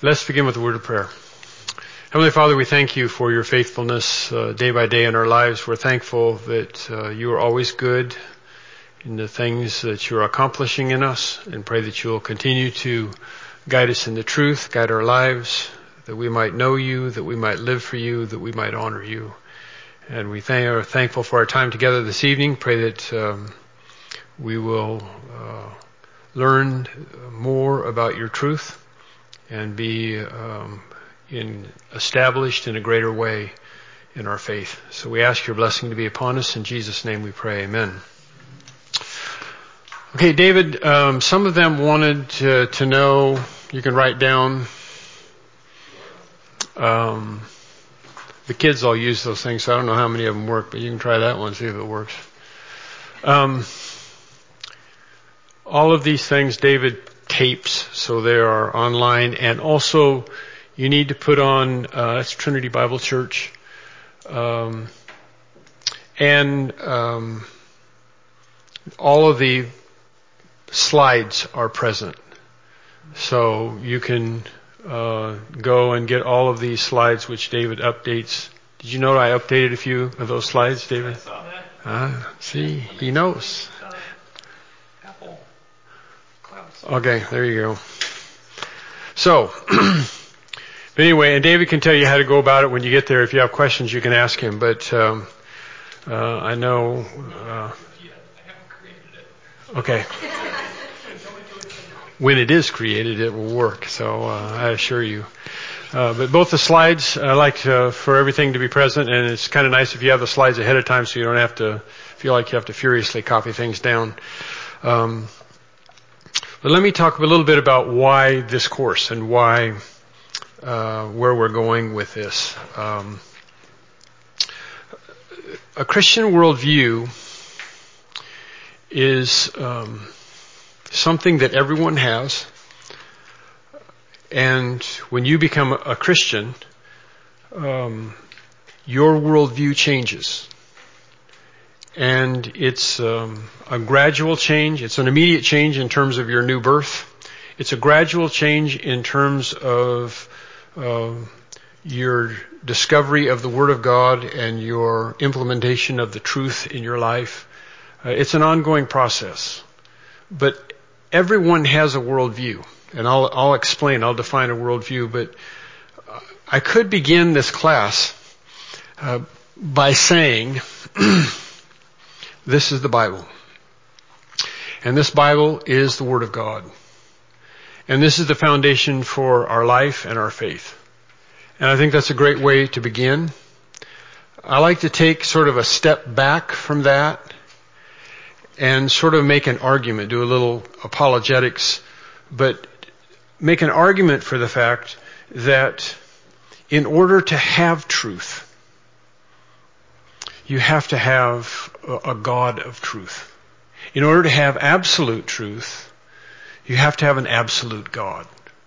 Let's begin with a word of prayer. Heavenly Father, we thank you for your faithfulness day by day in our lives. We're thankful that you are always good in the things that you're accomplishing in us, and pray that you'll continue to guide us in the truth, guide our lives, that we might know you, that we might live for you, that we might honor you. And we are thankful for our time together this evening. Pray that we will learn more about your truth and be established in a greater way in our faith. So we ask your blessing to be upon us. In Jesus' name we pray. Amen. Okay, David, some of them wanted to know, you can write down, the kids all use those things, so I don't know how many of them work, but you can try that one, see if it works. All of these things David tapes, so they are online, and also you need to put on, that's Trinity Bible Church, and all of the slides are present. So you can go and get all of these slides which David updates. Did you know I updated a few of those slides, David? I saw that. See, he knows. Apple Clouds. Okay, there you go. So, but anyway, and David can tell you how to go about it when you get there. If you have questions, you can ask him. But I know. I haven't created it. Okay. When it is created, it will work. So I assure you. But both the slides, I like for everything to be present, and it's kind of nice if you have the slides ahead of time, so you don't have to feel like you have to furiously copy things down. But let me talk a little bit about why this course and why where we're going with this. A Christian worldview is something that everyone has, and when you become a Christian, your worldview changes. And it's a gradual change. It's an immediate change in terms of your new birth. It's a gradual change in terms of your discovery of the Word of God and your implementation of the truth in your life. It's an ongoing process. But everyone has a worldview. And I'll explain, I'll define a worldview. But I could begin this class by saying, this is the Bible. And this Bible is the Word of God. And this is the foundation for our life and our faith. And I think that's a great way to begin. I like to take sort of a step back from that and sort of make an argument, do a little apologetics, but make an argument for the fact that in order to have truth, you have to have a God of truth. In order to have absolute truth, you have to have an absolute God.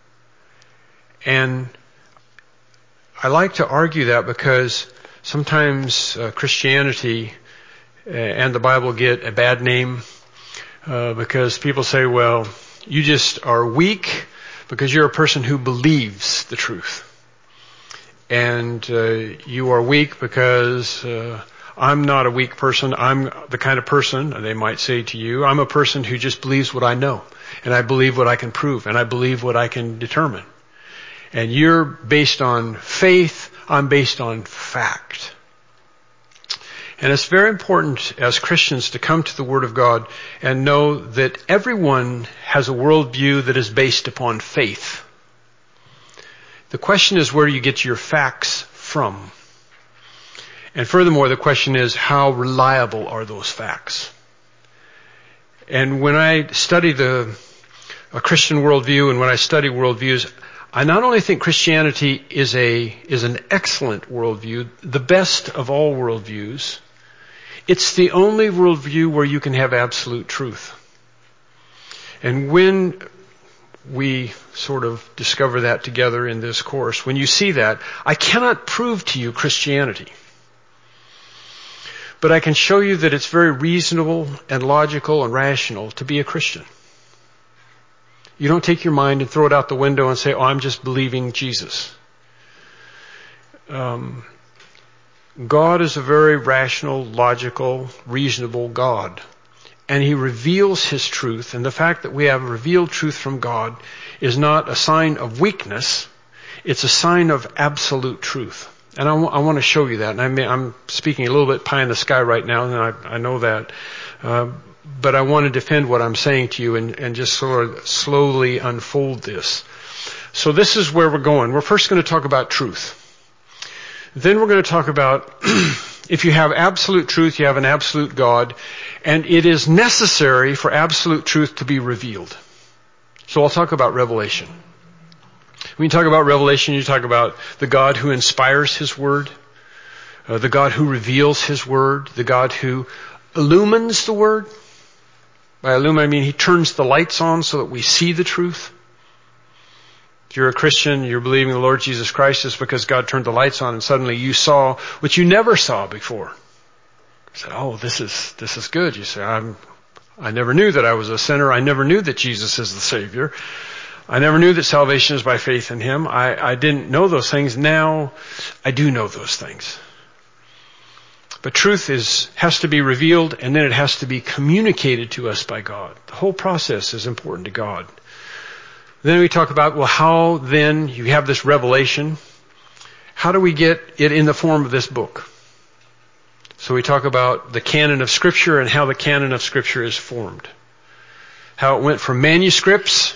And I like to argue that because sometimes Christianity and the Bible get a bad name because people say, well, you just are weak because you're a person who believes the truth. And you are weak because I'm not a weak person. I'm the kind of person, they might say to you, I'm a person who just believes what I know. And I believe what I can prove. And I believe what I can determine. And you're based on faith. I'm based on fact. And it's very important as Christians to come to the Word of God and know that everyone has a worldview that is based upon faith. The question is, where do you get your facts from? And furthermore, the question is, how reliable are those facts? And when I study a Christian worldview and when I study worldviews, I not only think Christianity is an excellent worldview, the best of all worldviews, it's the only worldview where you can have absolute truth. And when we sort of discover that together in this course, when you see that, I cannot prove to you Christianity. But I can show you that it's very reasonable and logical and rational to be a Christian. You don't take your mind and throw it out the window and say, oh, I'm just believing Jesus. God is a very rational, logical, reasonable God. And He reveals His truth. And the fact that we have revealed truth from God is not a sign of weakness. It's a sign of absolute truth. And I want to show you that. And I'm speaking a little bit pie in the sky right now, and I know that. But I want to defend what I'm saying to you and just sort of slowly unfold this. So this is where we're going. We're first going to talk about truth. Then we're going to talk about if you have absolute truth, you have an absolute God, and it is necessary for absolute truth to be revealed. So I'll talk about revelation. When you talk about revelation, you talk about the God who inspires His Word, the God who reveals His Word, the God who illumines the Word. By illumine, I mean He turns the lights on so that we see the truth. If you're a Christian, you're believing the Lord Jesus Christ is because God turned the lights on and suddenly you saw what you never saw before. You said, oh, this is good. You say, I never knew that I was a sinner. I never knew that Jesus is the Savior. I never knew that salvation is by faith in Him. I didn't know those things. Now I do know those things. But truth has to be revealed, and then it has to be communicated to us by God. The whole process is important to God. Then we talk about, well, how then you have this revelation. How do we get it in the form of this book? So we talk about the canon of Scripture and how the canon of Scripture is formed. How it went from manuscripts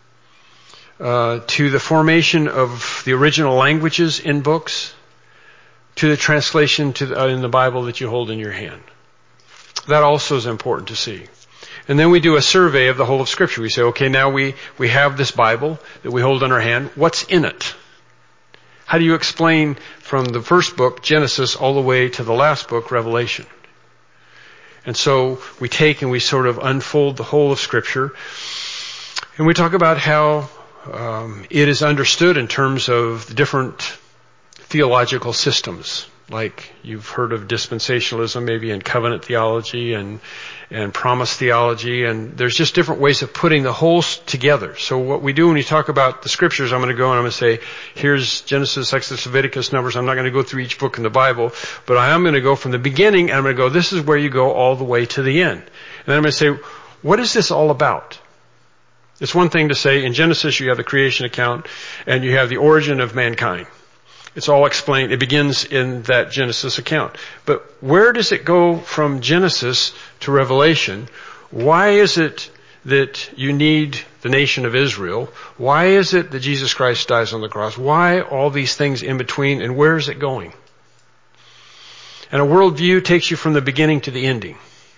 to the formation of the original languages in books, to the translation in the Bible that you hold in your hand. That also is important to see. And then we do a survey of the whole of Scripture. We say, okay, now we have this Bible that we hold in our hand. What's in it? How do you explain from the first book, Genesis, all the way to the last book, Revelation? And so we take and we sort of unfold the whole of Scripture. And we talk about how it is understood in terms of the different theological systems. Like you've heard of dispensationalism, maybe in covenant theology and promise theology, and there's just different ways of putting the whole together. So what we do when we talk about the Scriptures, I'm going to go and I'm going to say, here's Genesis, Exodus, Leviticus, Numbers. I'm not going to go through each book in the Bible, but I am going to go from the beginning and I'm going to go, this is where you go all the way to the end. And then I'm going to say, what is this all about? It's one thing to say, in Genesis you have the creation account and you have the origin of mankind. It's all explained. It begins in that Genesis account. But where does it go from Genesis to Revelation? Why is it that you need the nation of Israel? Why is it that Jesus Christ dies on the cross? Why all these things in between, and where is it going? And a worldview takes you from the beginning to the ending.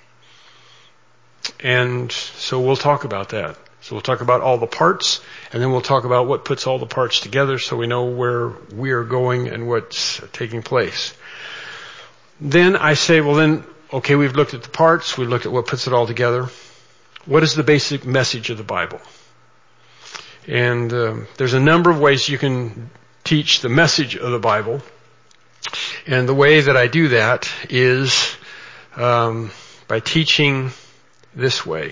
And so we'll talk about that. So we'll talk about all the parts, and then we'll talk about what puts all the parts together so we know where we are going and what's taking place. Then I say, well then, okay, we've looked at the parts, we've looked at what puts it all together. What is the basic message of the Bible? And there's a number of ways you can teach the message of the Bible. And the way that I do that is by teaching this way.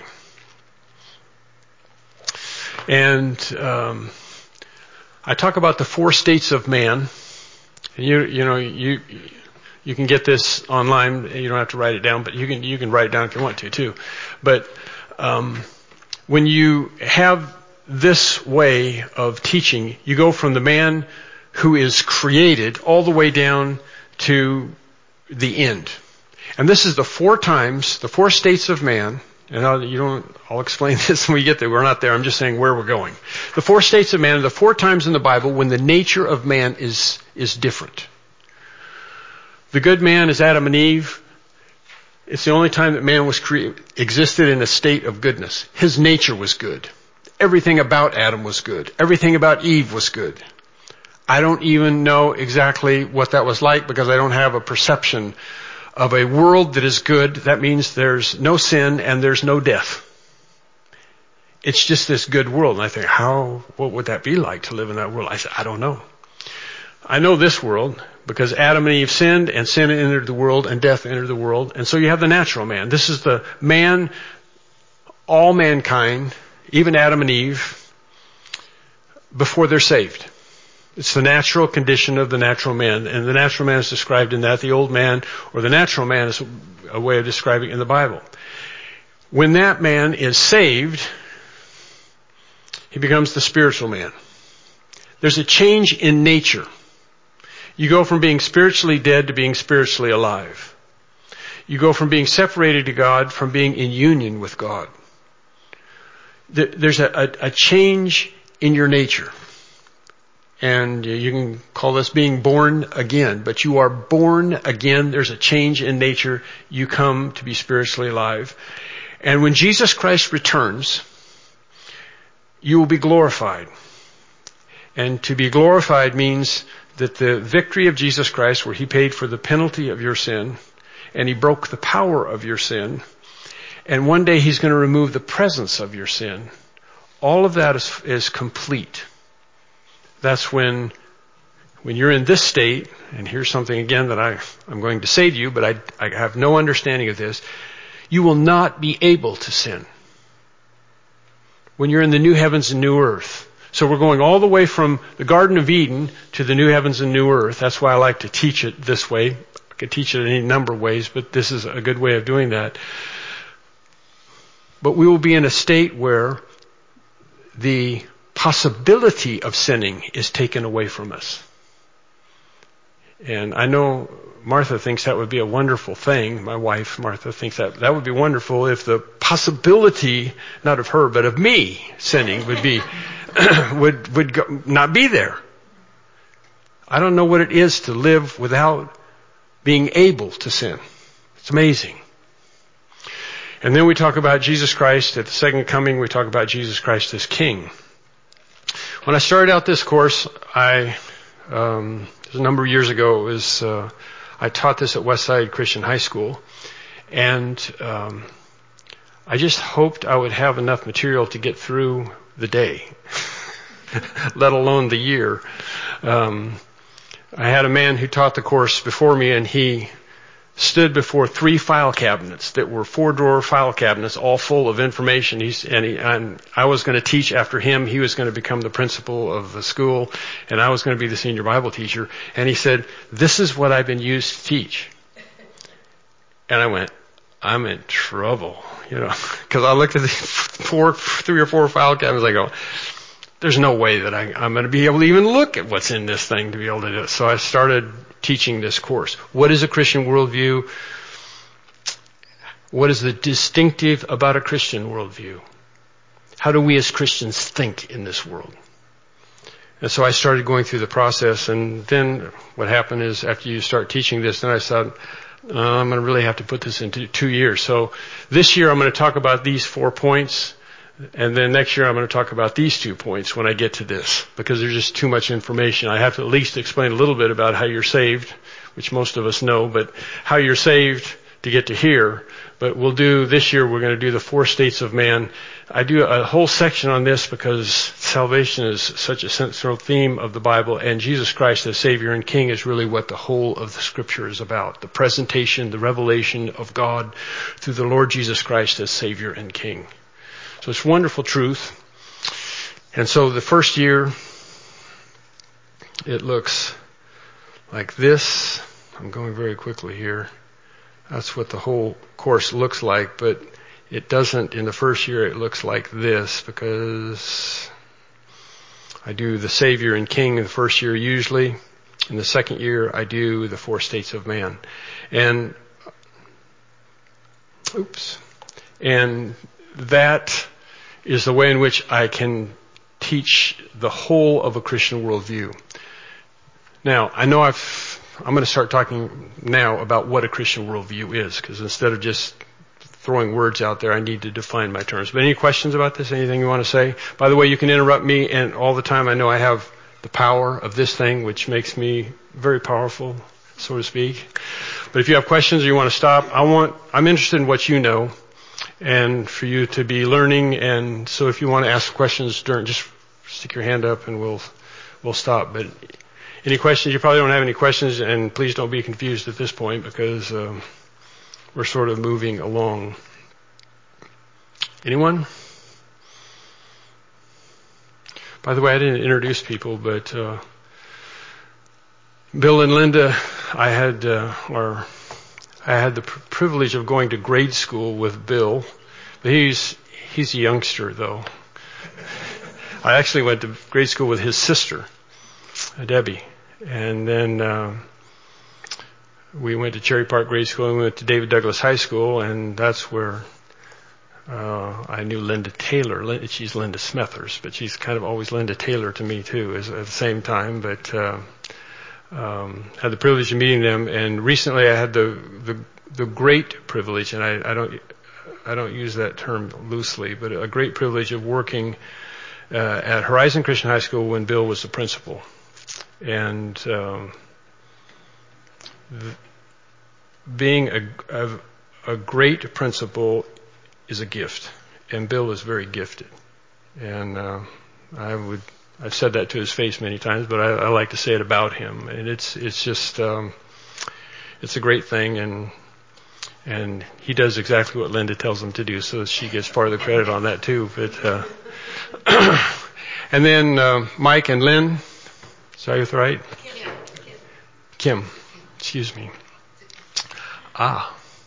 And I talk about the 4 states of man. You can get this online. You don't have to write it down, but you can write it down if you want to too. But when you have this way of teaching, you go from the man who is created all the way down to the end. And this is the 4 states of man. And I'll explain this when we get there. We're not there. I'm just saying where we're going. The 4 states of man are the 4 times in the Bible when the nature of man is different. The good man is Adam and Eve. It's the only time that man was existed in a state of goodness. His nature was good. Everything about Adam was good. Everything about Eve was good. I don't even know exactly what that was like because I don't have a perception of a world that is good. That means there's no sin and there's no death. It's just this good world. And I think, what would that be like to live in that world? I said, I don't know. I know this world because Adam and Eve sinned and sin entered the world and death entered the world. And so you have the natural man. This is the man, all mankind, even Adam and Eve, before they're saved. It's the natural condition of the natural man. And the natural man is described in that. The old man or the natural man is a way of describing it in the Bible. When that man is saved, he becomes the spiritual man. There's a change in nature. You go from being spiritually dead to being spiritually alive. You go from being separated to God from being in union with God. There's a change in your nature. And you can call this being born again, but you are born again. There's a change in nature. You come to be spiritually alive. And when Jesus Christ returns, you will be glorified. And to be glorified means that the victory of Jesus Christ, where he paid for the penalty of your sin, and he broke the power of your sin, and one day he's going to remove the presence of your sin. All of that is complete. That's when you're in this state, and here's something again that I'm going to say to you, but I have no understanding of this. You will not be able to sin when you're in the new heavens and new earth. So we're going all the way from the Garden of Eden to the new heavens and new earth. That's why I like to teach it this way. I could teach it in any number of ways, but this is a good way of doing that. But we will be in a state where the possibility of sinning is taken away from us. And I know Martha thinks that would be a wonderful thing. My wife, Martha, thinks that would be wonderful if the possibility, not of her, but of me sinning would be, not be there. I don't know what it is to live without being able to sin. It's amazing. And then we talk about Jesus Christ at the second coming. We talk about Jesus Christ as King. When I started out this course, it was a number of years ago. I taught this at Westside Christian High School, and I just hoped I would have enough material to get through the day, let alone the year. I had a man who taught the course before me, and he stood before 3 file cabinets that were 4-drawer file cabinets, all full of information. And I was going to teach after him. He was going to become the principal of the school, and I was going to be the senior Bible teacher. And he said, "This is what I've been used to teach." And I went, I'm in trouble, because I looked at the 3 or 4 file cabinets. I go, there's no way that I'm going to be able to even look at what's in this thing to be able to do it. So I started teaching this course. What is a Christian worldview? What is the distinctive about a Christian worldview? How do we as Christians think in this world? And so I started going through the process, and then what happened is after you start teaching this, then I thought, I'm going to really have to put this into 2 years. So this year I'm going to talk about these 4 points, and then next year I'm going to talk about these 2 points when I get to this, because there's just too much information. I have to at least explain a little bit about how you're saved, which most of us know, but how you're saved to get to here. But this year we're going to do the 4 states of man. I do a whole section on this because salvation is such a central theme of the Bible, and Jesus Christ as Savior and King is really what the whole of the Scripture is about. The presentation, the revelation of God through the Lord Jesus Christ as Savior and King. So it's wonderful truth. And so the first year, it looks like this. I'm going very quickly here. That's what the whole course looks like, but it doesn't in the first year. It looks like this because I do the Savior and King in the first year usually. In the second year, I do the 4 states of man. And that is the way in which I can teach the whole of a Christian worldview. Now, I know I'm going to start talking now about what a Christian worldview is, because instead of just throwing words out there, I need to define my terms. But any questions about this? Anything you want to say? By the way, you can interrupt me, and all the time I know I have the power of this thing, which makes me very powerful, so to speak. But if you have questions or you want to stop, I'm interested in what you know, and for you to be learning. And so if you want to ask questions just stick your hand up and we'll stop. But any questions? You probably don't have any questions, and please don't be confused at this point because we're sort of moving along. Anyone? By the way, I didn't introduce people, but Bill and Linda, I had the privilege of going to grade school with Bill. But he's a youngster, though. I actually went to grade school with his sister, Debbie. And then we went to Cherry Park Grade School and we went to David Douglas High School, and that's where I knew Linda Taylor. She's Linda Smethers, but she's kind of always Linda Taylor to me, too, at the same time. But had the privilege of meeting them. And recently I had the great privilege, and I don't use that term loosely, but a great privilege of working at Horizon Christian High School when Bill was the principal. And being a great principal is a gift, and Bill is very gifted. And I've said that to his face many times, but I like to say it about him. And it's just it's a great thing, and he does exactly what Linda tells him to do, so she gets part of the credit on that too. But and then Mike and Lynn, is that right? Kim, excuse me. I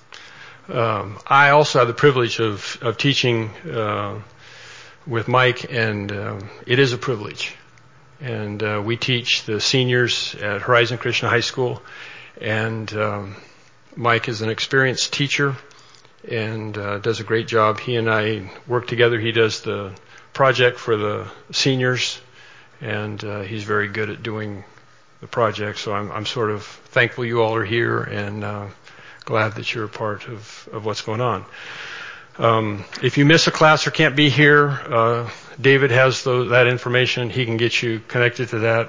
also have the privilege of teaching with Mike, and it is a privilege. And we teach the seniors at Horizon Christian High School, and Mike is an experienced teacher and does a great job. He and I work together. He does the project for the seniors, and he's very good at doing the project. So I'm sort of thankful you all are here, and glad that you're a part of what's going on. If you miss a class or can't be here, David has that information. He can get you connected to that.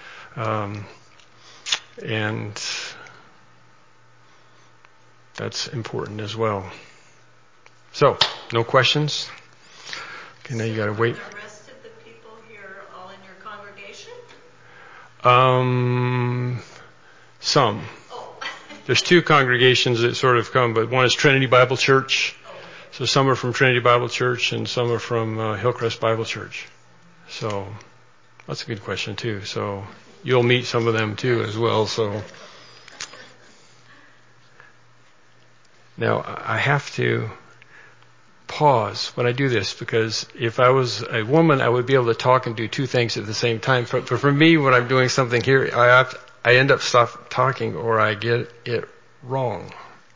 And that's important as well. So, no questions? Okay, now you got to wait. Are the rest of the people here all in your congregation? Some. There's two congregations that sort of come, but one is Trinity Bible Church. So some are from Trinity Bible Church and some are from Hillcrest Bible Church. So that's a good question too. So you'll meet some of them too as well. So now I have to pause when I do this, because if I was a woman, I would be able to talk and do two things at the same time. But for me, when I'm doing something here, I end up stop talking or I get it wrong.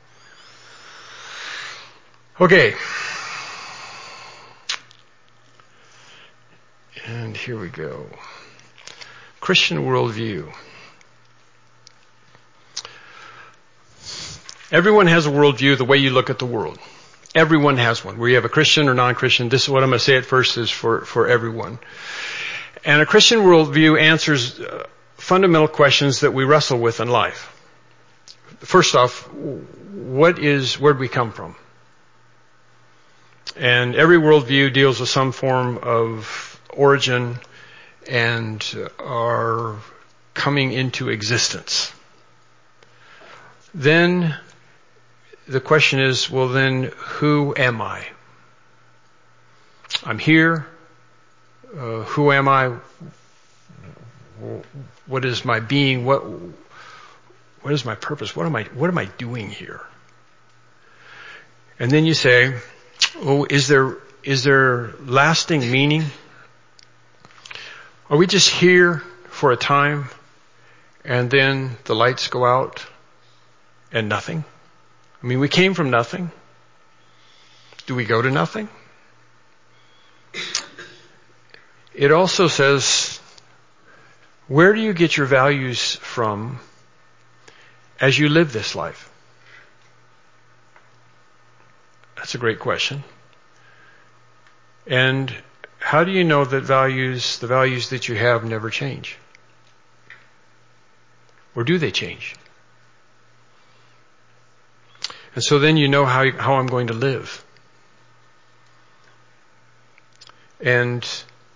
Okay. And here we go. Christian worldview. Everyone has a worldview, the way you look at the world. Everyone has one. Whether you have a Christian or non-Christian, this is what I'm going to say at first is for everyone. And a Christian worldview answers fundamental questions that we wrestle with in life. First off, where'd we come from? And every worldview deals with some form of origin and our coming into existence. Then the question is, well then, who am I? I'm here. Who am I? What is my being? What is my purpose? What am I doing here? And then you say, oh, is there lasting meaning? Are we just here for a time and then the lights go out and nothing? I mean, we came from nothing. Do we go to nothing? It also says, where do you get your values from as you live this life? That's a great question. And how do you know that the values that you have never change? Or do they change? And so then you know how I'm going to live. And,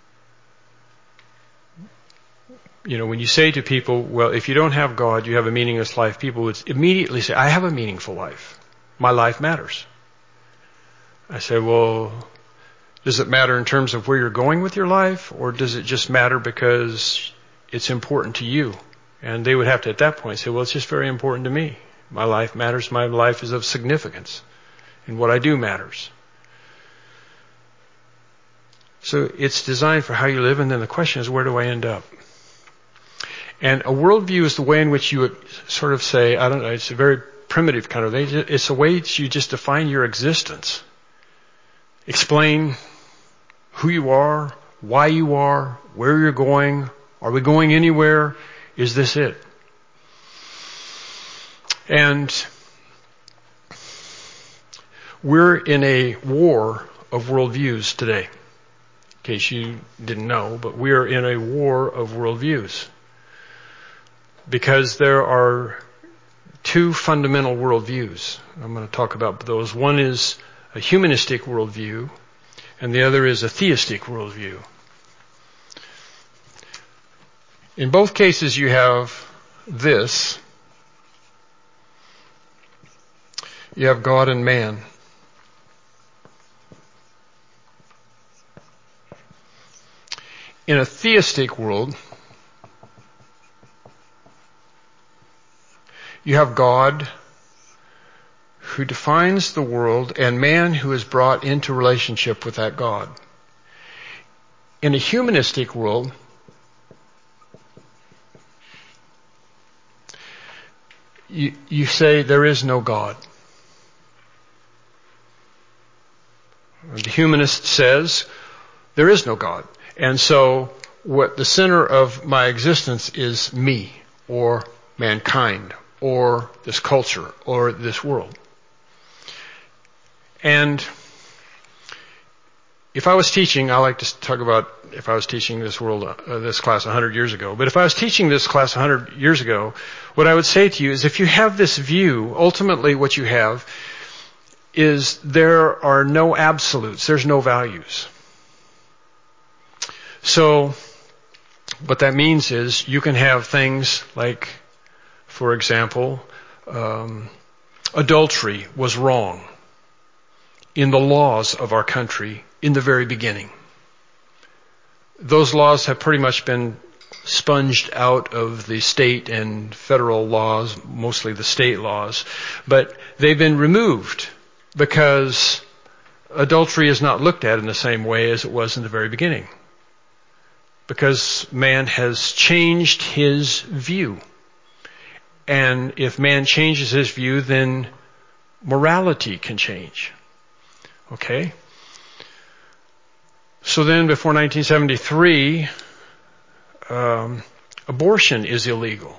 when you say to people, well, if you don't have God, you have a meaningless life, people would immediately say, I have a meaningful life. My life matters. I say, well, Does it matter in terms of where you're going with your life, or does it just matter because it's important to you? And they would have to at that point say, well, it's just very important to me. My life matters. My life is of significance. And what I do matters. So it's designed for how you live, and then the question is, where do I end up? And a worldview is the way in which you would sort of say, I don't know, it's a very primitive kind of thing. It's a way that you just define your existence. Explain who you are, why you are, where you're going. Are we going anywhere? Is this it? And we're in a war of worldviews today. In case you didn't know, but we are in a war of worldviews. Because there are two fundamental worldviews. I'm going to talk about those. One is a humanistic worldview, and the other is a theistic worldview. In both cases, you have this. You have God and man. In a theistic world, you have God who defines the world and man who is brought into relationship with that God. In a humanistic world, you say there is no God. The humanist says there is no God. And so what the center of my existence is me, or mankind, or this culture, or this world. And if I was teaching, I like to talk about if I was teaching this class 100 years ago. But if I was teaching this class 100 years ago, what I would say to you is if you have this view, ultimately what you have is there are no absolutes. There's no values. So what that means is you can have things like, for example, adultery was wrong in the laws of our country in the very beginning. Those laws have pretty much been sponged out of the state and federal laws, mostly the state laws, but they've been removed because adultery is not looked at in the same way as it was in the very beginning. Because man has changed his view. And if man changes his view, then morality can change. Okay? So then before 1973, abortion is illegal.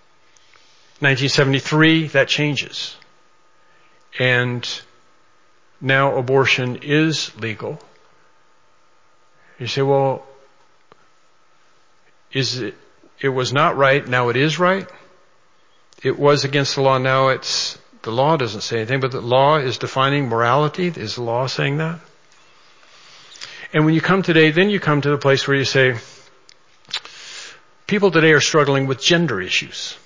1973, that changes. And now abortion is legal. You say, well, it was not right, now it is right? It was against the law, now the law doesn't say anything, but the law is defining morality. Is the law saying that? And when you come today, then you come to the place where you say, people today are struggling with gender issues.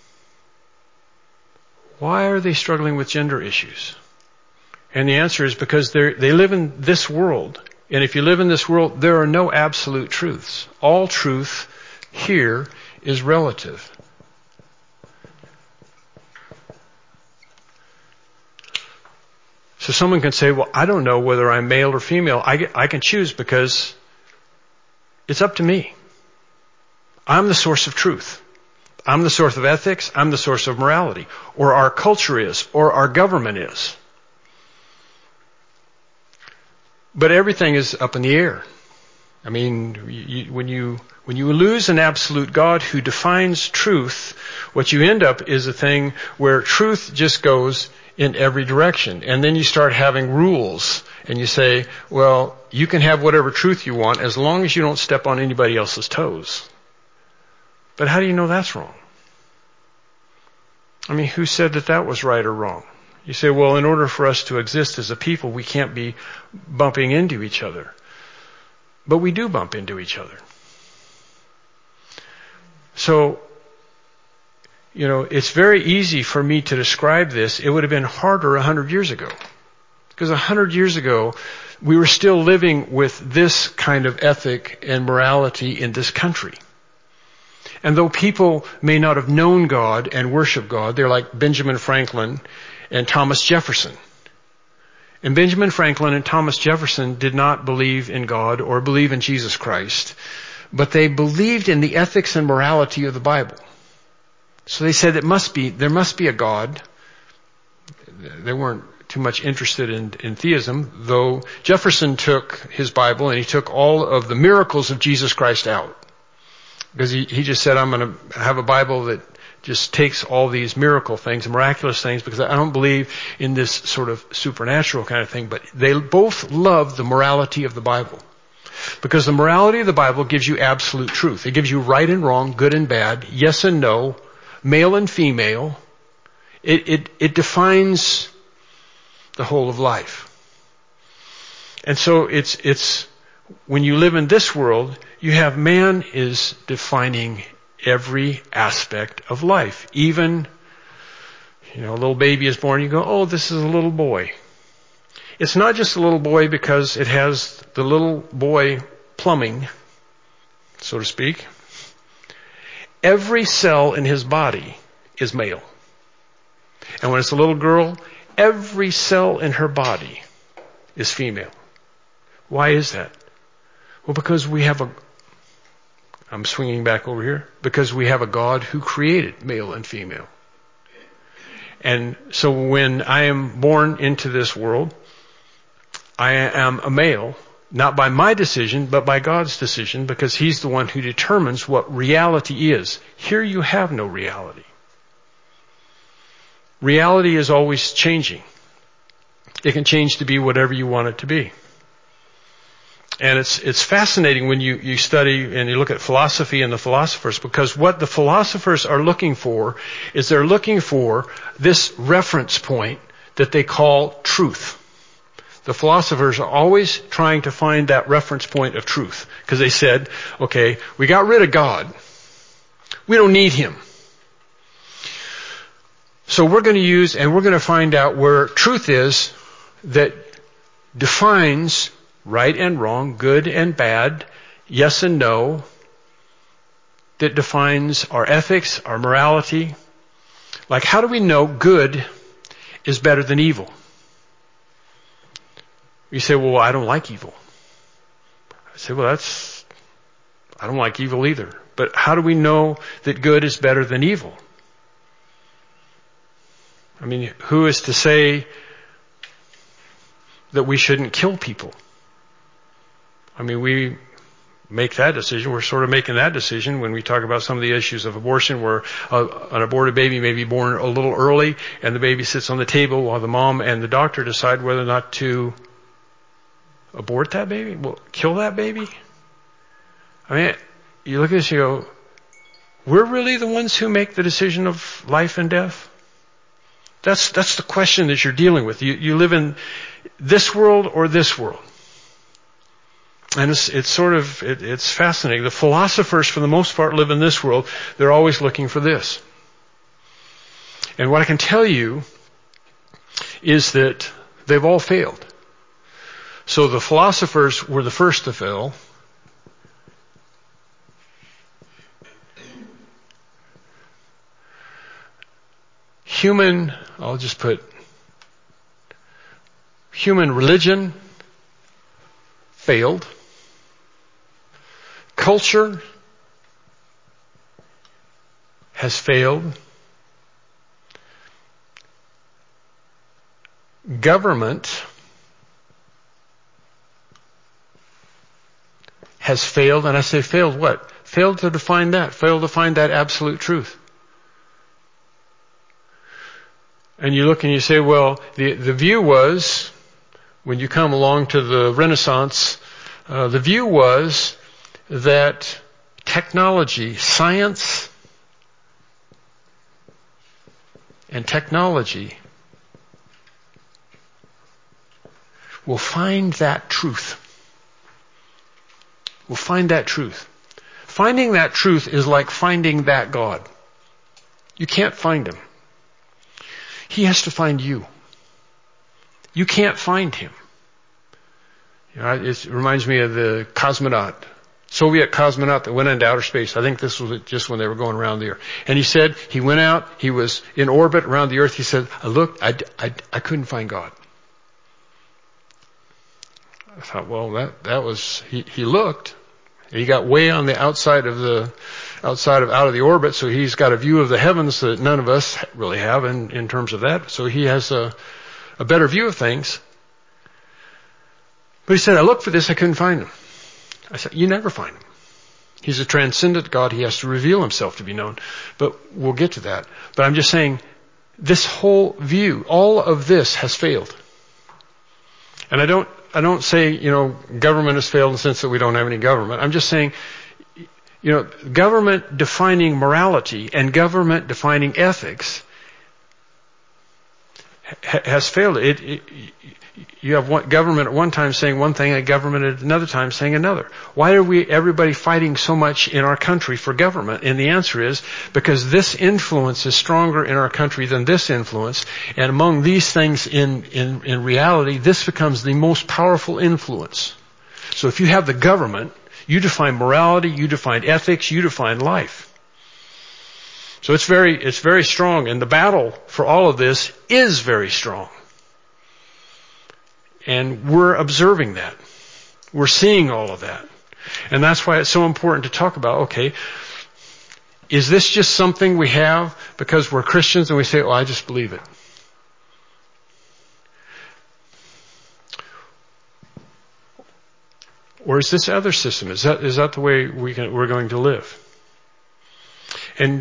Why are they struggling with gender issues? And the answer is because they live in this world. And if you live in this world, there are no absolute truths. All truth here is relative. So someone can say, well, I don't know whether I'm male or female. I can choose because it's up to me. I'm the source of truth. I'm the source of ethics. I'm the source of morality. Or our culture is. Or our government is. But everything is up in the air. I mean, when you lose an absolute God who defines truth, what you end up is a thing where truth just goes in every direction. And then you start having rules. And you say, well, you can have whatever truth you want as long as you don't step on anybody else's toes. But how do you know that's wrong? I mean, who said that was right or wrong? You say, well, in order for us to exist as a people, we can't be bumping into each other. But we do bump into each other. So, it's very easy for me to describe this. It would have been harder 100 years ago. Because 100 years ago, we were still living with this kind of ethic and morality in this country. And though people may not have known God and worshiped God, they're like Benjamin Franklin and Thomas Jefferson. And Benjamin Franklin and Thomas Jefferson did not believe in God or believe in Jesus Christ, but they believed in the ethics and morality of the Bible. So they said there must be a God. They weren't too much interested in theism, though Jefferson took his Bible and he took all of the miracles of Jesus Christ out. Because he just said, I'm going to have a Bible that just takes all these miracle things, miraculous things, because I don't believe in this sort of supernatural kind of thing. But they both love the morality of the Bible. Because the morality of the Bible gives you absolute truth. It gives you right and wrong, good and bad, yes and no, male and female. It defines the whole of life. And so it's when you live in this world, you have man is defining every aspect of life. Even, a little baby is born, you go, oh, this is a little boy. It's not just a little boy because it has the little boy plumbing, so to speak. Every cell in his body is male. And when it's a little girl, every cell in her body is female. Why is that? Well, because I'm swinging back over here, because we have a God who created male and female. And so when I am born into this world, I am a male, not by my decision, but by God's decision, because He's the one who determines what reality is. Here you have no reality. Reality is always changing. It can change to be whatever you want it to be. And it's fascinating when you study and you look at philosophy and the philosophers, because what the philosophers are looking for is they're looking for this reference point that they call truth. The philosophers are always trying to find that reference point of truth, because they said, okay, we got rid of God. We don't need Him. So we're going to find out where truth is that defines right and wrong, good and bad, yes and no, that defines our ethics, our morality. Like, how do we know good is better than evil? You say, well, I don't like evil. I say, well, I don't like evil either. But how do we know that good is better than evil? I mean, who is to say that we shouldn't kill people? I mean, we make that decision. We're sort of making that decision when we talk about some of the issues of abortion, where an aborted baby may be born a little early and the baby sits on the table while the mom and the doctor decide whether or not to abort that baby. Well, kill that baby? I mean, you look at this and you go, we're really the ones who make the decision of life and death? That's the question that you're dealing with. You live in this world or this world. And it's fascinating. The philosophers, for the most part, live in this world. They're always looking for this. And what I can tell you is that they've all failed. So the philosophers were the first to fail. Human religion failed. Culture has failed. Government has failed. And I say failed what? Failed to define that. Failed to find that absolute truth. And you look and you say, well, the view was, when you come along to the Renaissance, the view was that technology, science and technology will find that truth. Will find that truth. Finding that truth is like finding that God. You can't find Him. He has to find you. You can't find him. You know, it reminds me of the Soviet cosmonaut that went into outer space. I think this was just when they were going around the Earth. And he said he went out, he was in orbit around the Earth. He said, I looked, I couldn't find God. I thought, well, that was, he looked. He got way on the outside of out of the orbit, so he's got a view of the heavens that none of us really have in terms of that. So he has a better view of things. But he said, I looked for this, I couldn't find him. I said, you never find him. He's a transcendent God. He has to reveal himself to be known. But we'll get to that. But I'm just saying, this whole view, all of this has failed. And I don't say, government has failed in the sense that we don't have any government. I'm just saying, government defining morality and government defining ethics has failed. You have one government at one time saying one thing and government at another time saying another. Why are everybody fighting so much in our country for government? And the answer is because this influence is stronger in our country than this influence. And among these things in reality, this becomes the most powerful influence. So if you have the government, you define morality, you define ethics, you define life. So it's very strong. And the battle for all of this is very strong. And we're observing that. We're seeing all of that. And that's why it's so important to talk about, okay, is this just something we have because we're Christians and we say, I just believe it? Or is this other system? Is that the way we're going to live? And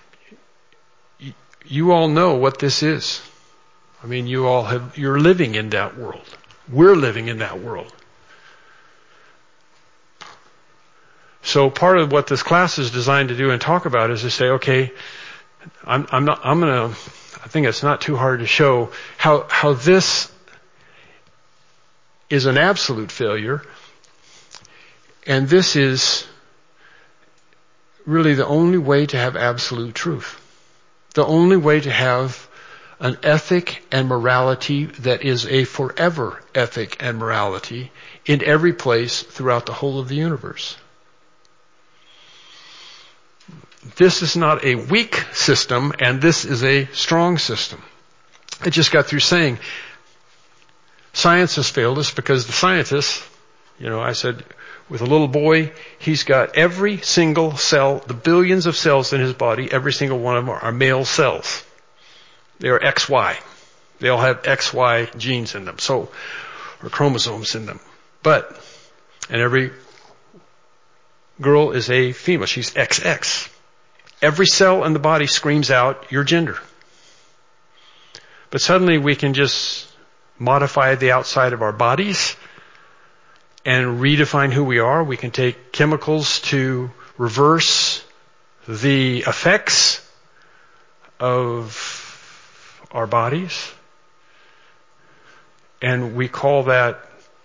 you all know what this is. I mean, you're living in that world. We're living in that world. So part of what this class is designed to do and talk about is to say, okay, I think it's not too hard to show how this is an absolute failure, and this is really the only way to have absolute truth. The only way to have an ethic and morality that is a forever ethic and morality in every place throughout the whole of the universe. This is not a weak system, and this is a strong system. I just got through saying science has failed us because the scientists, I said, with a little boy, he's got every single cell, the billions of cells in his body, every single one of them are male cells. They are XY. They all have XY genes in them, or chromosomes in them. And every girl is a female. She's XX. Every cell in the body screams out your gender. But suddenly we can just modify the outside of our bodies and redefine who we are. We can take chemicals to reverse the effects of our bodies. And we call that,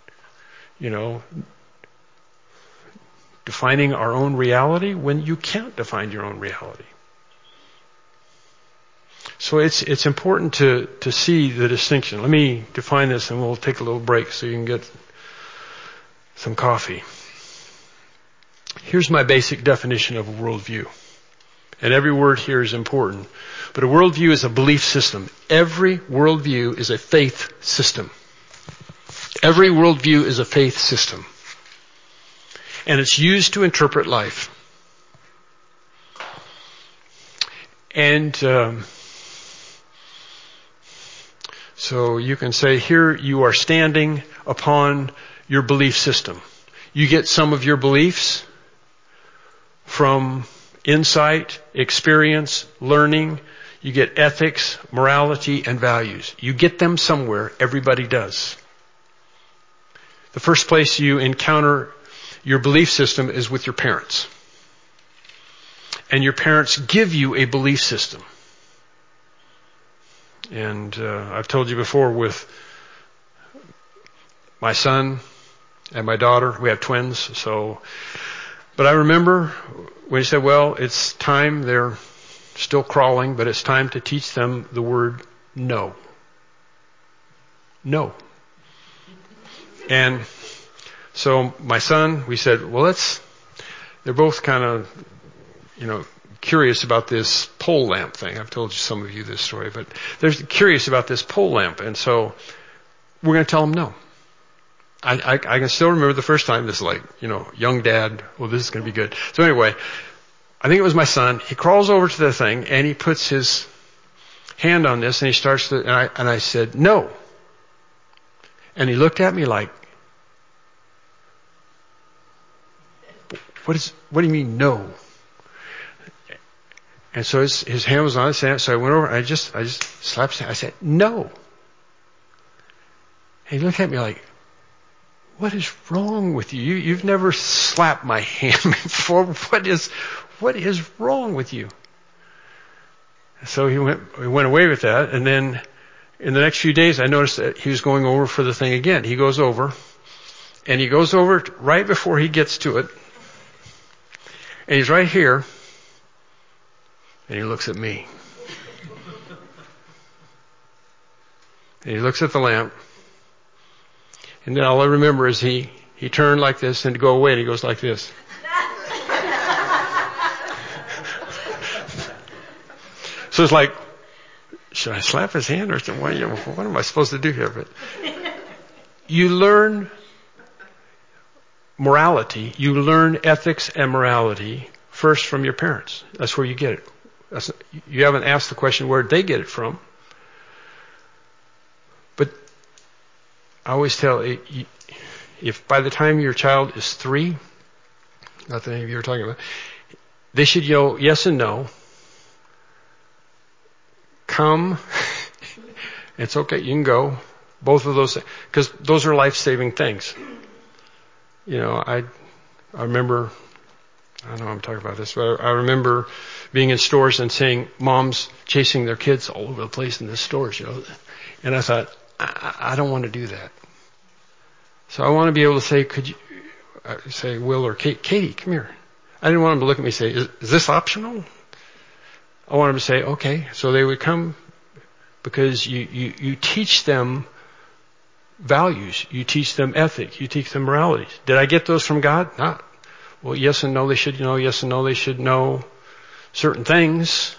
defining our own reality when you can't define your own reality. So it's important to see the distinction. Let me define this and we'll take a little break so you can get some coffee. Here's my basic definition of a worldview. And every word here is important. But a worldview is a belief system. Every worldview is a faith system. Every worldview is a faith system. And it's used to interpret life. And so you can say, here you are standing upon your belief system. You get some of your beliefs from insight, experience, learning. You get ethics, morality, and values. You get them somewhere. Everybody does. The first place you encounter your belief system is with your parents. And your parents give you a belief system. And I've told you before with my son and my daughter, we have twins, but I remember when he said, well, it's time, they're still crawling, but it's time to teach them the word no. no. And so my son, we said, well, they're both kind of, curious about this pole lamp thing. I've told some of you this story, but they're curious about this pole lamp. And so we're going to tell them no. I can still remember the first time this, young dad, well, this is going to be good. So anyway, I think it was my son. He crawls over to the thing and he puts his hand on this and he starts to, and I said, no. And he looked at me like, what do you mean no? And so his hand was on his hand, so I went over and I just slapped his hand. I said, no. And he looked at me like, what is wrong with you? You've never slapped my hand before. What is wrong with you? So he went away with that, and then in the next few days I noticed that he was going over for the thing again. He goes over right before he gets to it, and he's right here, and he looks at me. And he looks at the lamp, and then all I remember is he turned like this and to go away, and he goes like this. So it's like, should I slap his hand or what am I supposed to do here? But you learn morality, you learn ethics and morality first from your parents. That's where you get it. You haven't asked the question where did they get it from. But I always tell, if by the time your child is 3, not that any of you are talking about, they should yell yes and no. Come. It's okay, you can go. Both of those, because those are life-saving things. I remember, I don't know I'm talking about this, but I remember being in stores and seeing moms chasing their kids all over the place in the stores, And I thought, I don't want to do that. So I want to be able to say, could you, say Will or Katie, come here. I didn't want them to look at me and say, is this optional? I want them to say, okay. So they would come because you teach them values. You teach them ethic. You teach them morality. Did I get those from God? Not. Well, yes and no, they should know. Yes and no, they should know certain things.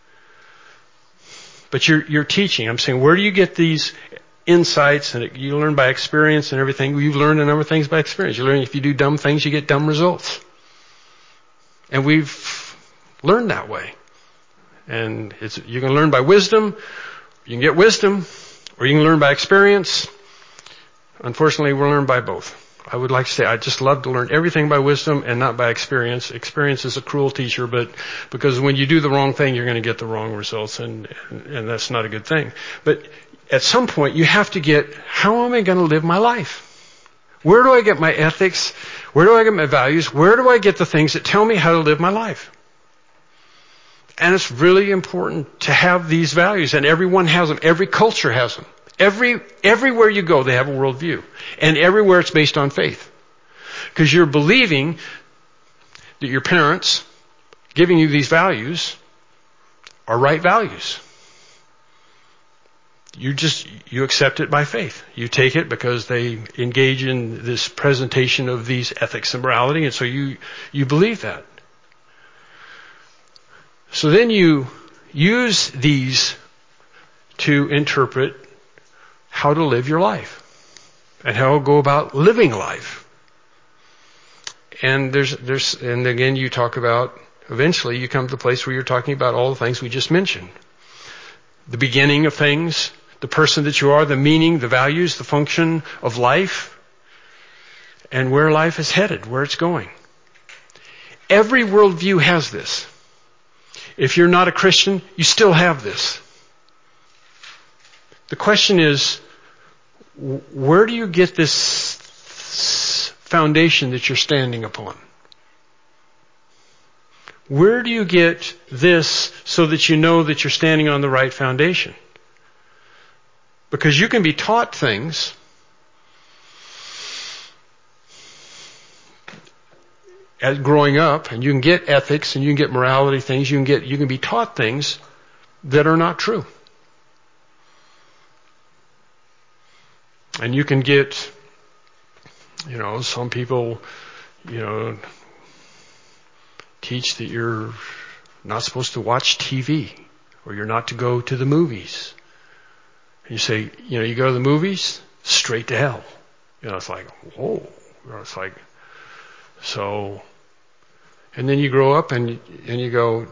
But you're teaching. I'm saying, where do you get these insights? And you learn by experience and everything. You've learned a number of things by experience. You learn if you do dumb things, you get dumb results. And we've learned that way. And you can learn by wisdom, you can get wisdom, or you can learn by experience. Unfortunately, we'll learn by both. I would like to say I just love to learn everything by wisdom and not by experience. Experience is a cruel teacher, but because when you do the wrong thing, you're going to get the wrong results, and that's not a good thing. But at some point, you have to get, how am I going to live my life? Where do I get my ethics? Where do I get my values? Where do I get the things that tell me how to live my life? And it's really important to have these values, and everyone has them. Every culture has them. Everywhere you go, they have a worldview. And everywhere it's based on faith. Because you're believing that your parents giving you these values are right values. You accept it by faith. You take it because they engage in this presentation of these ethics and morality, and so you believe that. So then you use these to interpret how to live your life and how to go about living life. And and again, you talk about, eventually you come to the place where you're talking about all the things we just mentioned. The beginning of things, the person that you are, the meaning, the values, the function of life, and where life is headed, where it's going. Every worldview has this. If you're not a Christian, you still have this. The question is, where do you get this foundation that you're standing upon? Where do you get this so that you know that you're standing on the right foundation? Because you can be taught things as growing up, and you can get ethics and you can get morality things, you can be taught things that are not true. And you can get, some people, teach that you're not supposed to watch TV or you're not to go to the movies. And you say, you go to the movies, straight to hell. It's like, whoa. It's like, so, and then you grow up and you go,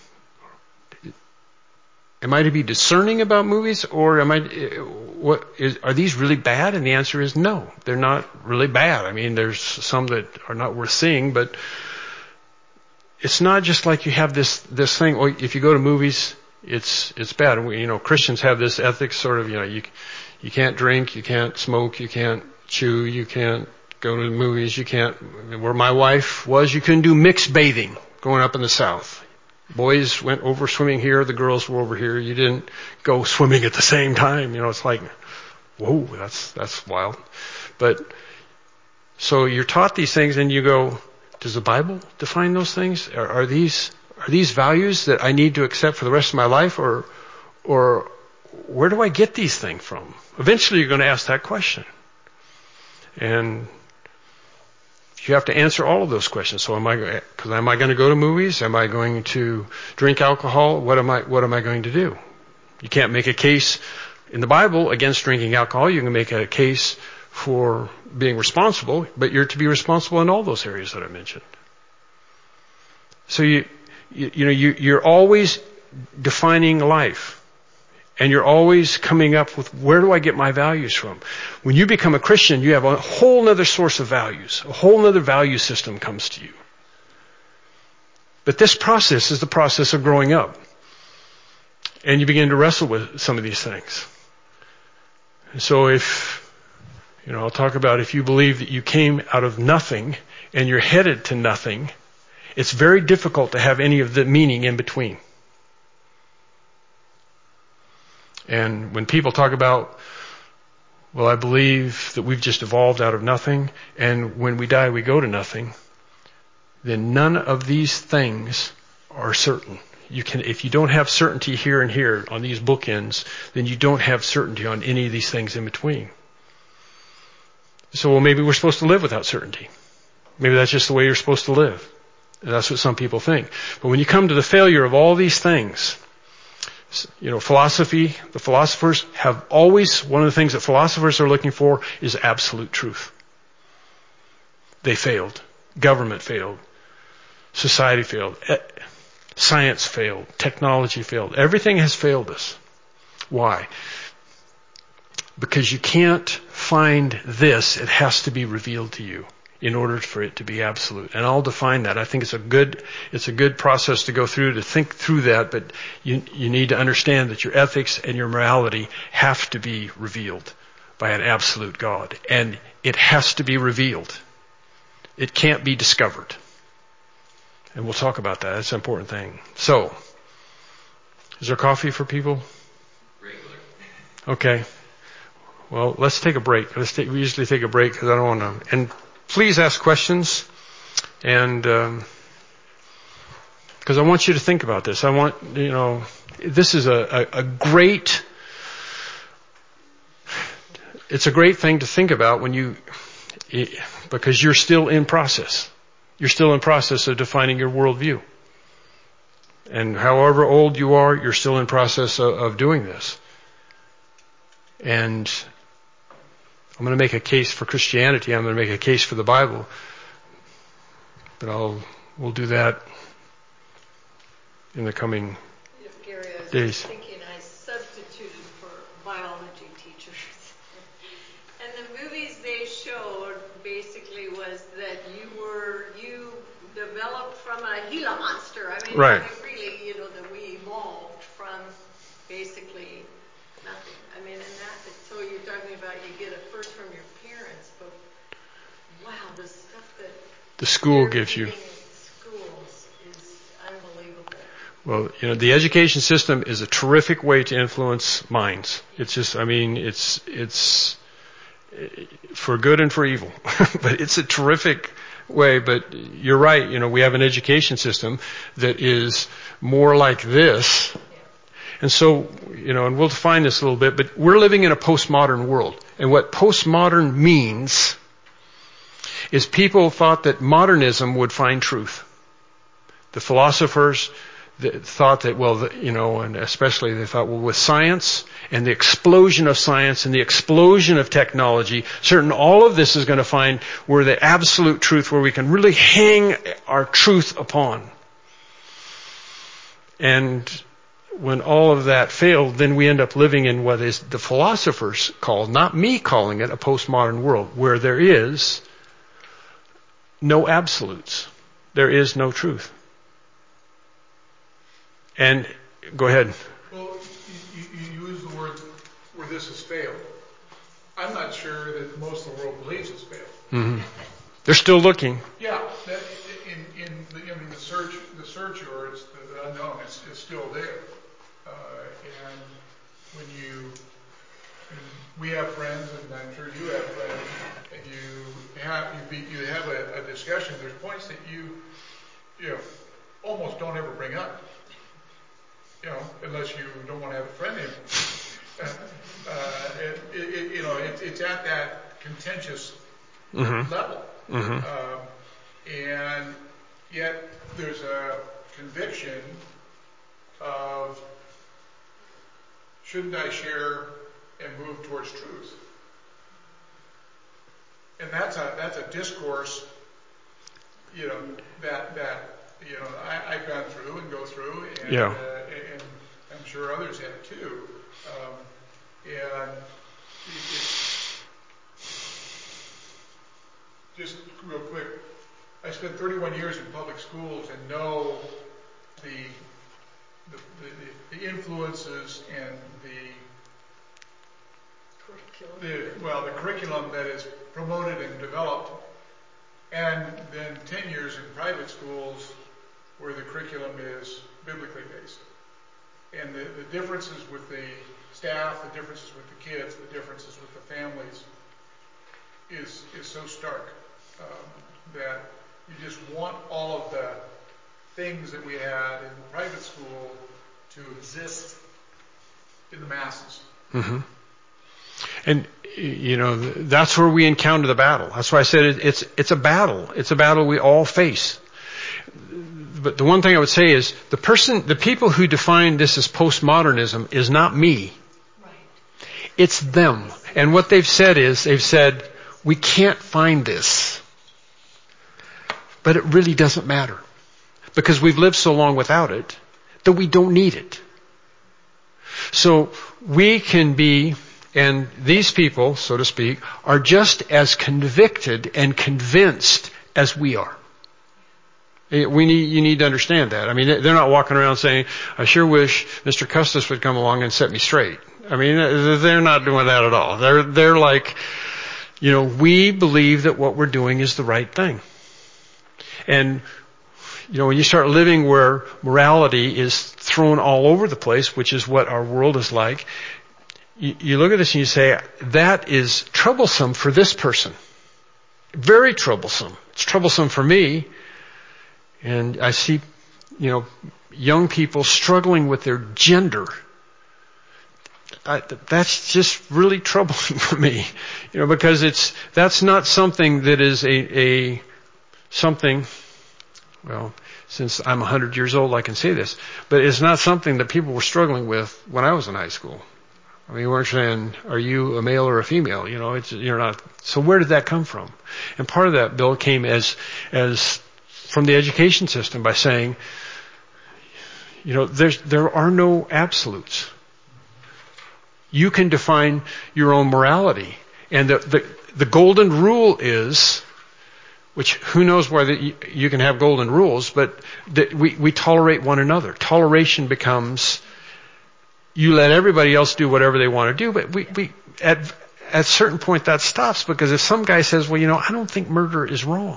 am I to be discerning about movies, or are these really bad? And the answer is no, they're not really bad. I mean, there's some that are not worth seeing, but it's not just like you have this thing. Well, if you go to movies, it's bad. And Christians have this ethics sort of, you can't drink, you can't smoke, you can't chew, you can't go to the movies, you can't. Where my wife was, you couldn't do mixed bathing growing up in the South. Boys went over swimming here, the girls were over here. You didn't go swimming at the same time. It's like, whoa, that's wild. But, so you're taught these things and you go, does the Bible define those things? Are these values that I need to accept for the rest of my life, or where do I get these things from? Eventually you're going to ask that question. And you have to answer all of those questions. So am I going to go to movies? Am I going to drink alcohol? What am I going to do? You can't make a case in the Bible against drinking alcohol. You can make a case for being responsible, but you're to be responsible in all those areas that I mentioned. So you're always defining life. And you're always coming up with, where do I get my values from? When you become a Christian, you have a whole other source of values. A whole other value system comes to you. But this process is the process of growing up. And you begin to wrestle with some of these things. And so I'll talk about, if you believe that you came out of nothing and you're headed to nothing, it's very difficult to have any of the meaning in between. And when people talk about, well, I believe that we've just evolved out of nothing, and when we die we go to nothing, then none of these things are certain. If you don't have certainty here and here on these bookends, then you don't have certainty on any of these things in between. So, well, maybe we're supposed to live without certainty. Maybe that's just the way you're supposed to live. And that's what some people think. But when you come to the failure of all these things, philosophy, the philosophers have always, one of the things that philosophers are looking for is absolute truth. They failed. Government failed. Society failed. Science failed. Technology failed. Everything has failed us. Why? Because you can't find this. It has to be revealed to you in order for it to be absolute. And I'll define that. I think it's a good process to go through, to think through that, but you need to understand that your ethics and your morality have to be revealed by an absolute God. And it has to be revealed. It can't be discovered. And we'll talk about that. That's an important thing. So, is there coffee for people? Regular. Okay. Well, let's take a break. We usually take a break because I don't want to. And please ask questions, and because I want you to think about this. I want, this is a great, it's a great thing to think about because you're still in process. You're still in process of defining your worldview. And however old you are, you're still in process of doing this. And I'm going to make a case for Christianity. I'm going to make a case for the Bible. But we'll do that in the coming Gary, I was days. just thinking I substituted for biology teachers. And the movies they showed basically was that you developed from a Gila monster. I mean, right. Really, that we evolved from basically nothing. I mean, so you're talking about you get it first from your parents, but wow, the stuff that the school gives you. Schools is unbelievable. Well, the education system is a terrific way to influence minds. It's just, it's for good and for evil, but it's a terrific way. But you're right. We have an education system that is more like this. And so, and we'll define this a little bit, but we're living in a postmodern world. And what postmodern means is people thought that modernism would find truth. The philosophers thought that, and especially they thought, with science and the explosion of science and the explosion of technology, all of this is going to find where the absolute truth, where we can really hang our truth upon. And when all of that failed, then we end up living in what is the philosophers call, not me calling it, a postmodern world, where there is no absolutes. There is no truth. And go ahead. Well, you use the word where this has failed. I'm not sure that most of the world believes it's failed. Mm-hmm. They're still looking. Yeah, the search or it's the unknown is still there. And we have friends, and I'm sure you have friends, and you have a discussion. There's points that you almost don't ever bring up. Unless you don't want to have a friend anymore. It's at that contentious level. Mm-hmm. And yet there's a conviction of, shouldn't I share and move towards truth? And that's a discourse, I've gone through and go through, and, and I'm sure others have too. And just real quick, I spent 31 years in public schools and know the influences and the curriculum that is promoted and developed, and then 10 years in private schools where the curriculum is biblically based. And the differences with the staff, the differences with the kids, the differences with the families is so stark that you just want all of the things that we had in private school to exist in the masses. Mm-hmm. And that's where we encounter the battle. That's why I said it's a battle. It's a battle we all face. But the one thing I would say is the people who define this as postmodernism is not me. Right. It's them. And what they've said is, we can't find this. But it really doesn't matter. Because we've lived so long without it that we don't need it. So we can be, and these people, so to speak, are just as convicted and convinced as we are. You need to understand that. I mean, they're not walking around saying, I sure wish Mr. Custis would come along and set me straight. I mean, they're not doing that at all. They're like, we believe that what we're doing is the right thing. And, when you start living where morality is thrown all over the place, which is what our world is like, you look at this and you say, that is troublesome for this person. Very troublesome. It's troublesome for me. And I see, young people struggling with their gender. That's just really troubling for me, because that's not something that is something, well, since I'm 100 years old, I can say this, but it's not something that people were struggling with when I was in high school. I mean, you weren't saying, are you a male or a female? You're not. So where did that come from? And part of that, Bill, came as from the education system by saying, there are no absolutes. You can define your own morality. And the golden rule is, which who knows whether you can have golden rules, but we tolerate one another. Toleration becomes, you let everybody else do whatever they want to do, but we at a certain point that stops, because if some guy says, I don't think murder is wrong,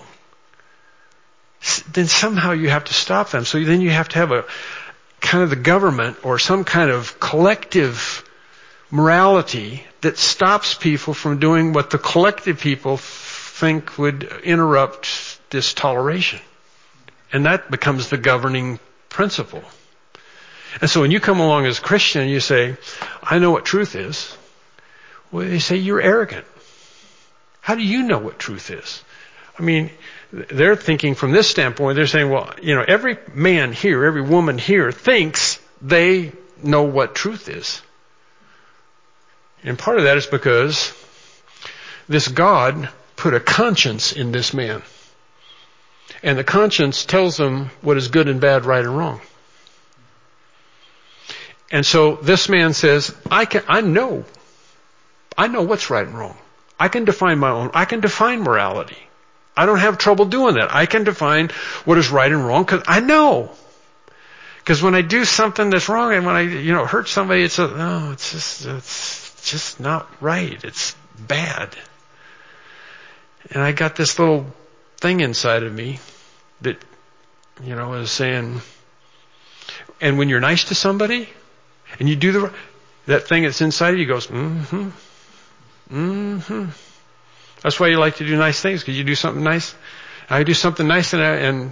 then somehow you have to stop them. So then you have to have a kind of the government or some kind of collective morality that stops people from doing what the collective people think would interrupt this toleration. And that becomes the governing principle. And so when you come along as a Christian and you say, I know what truth is, Well, they say you're arrogant. How do you know what truth is? I mean, they're thinking from this standpoint, they're saying, well, every man here, every woman here thinks they know what truth is. And part of that is because this God put a conscience in this man. And the conscience tells him what is good and bad, right and wrong. And so this man says, I know what's right and wrong. I can define morality. I don't have trouble doing that. I can define what is right and wrong because I know. Because when I do something that's wrong and when I, hurt somebody, it's just not right. It's bad. And I got this little thing inside of me that, is saying, and when you're nice to somebody and you do that thing that's inside of you goes, mm-hmm. Mm-hmm. That's why you like to do nice things, because you do something nice. I do something nice I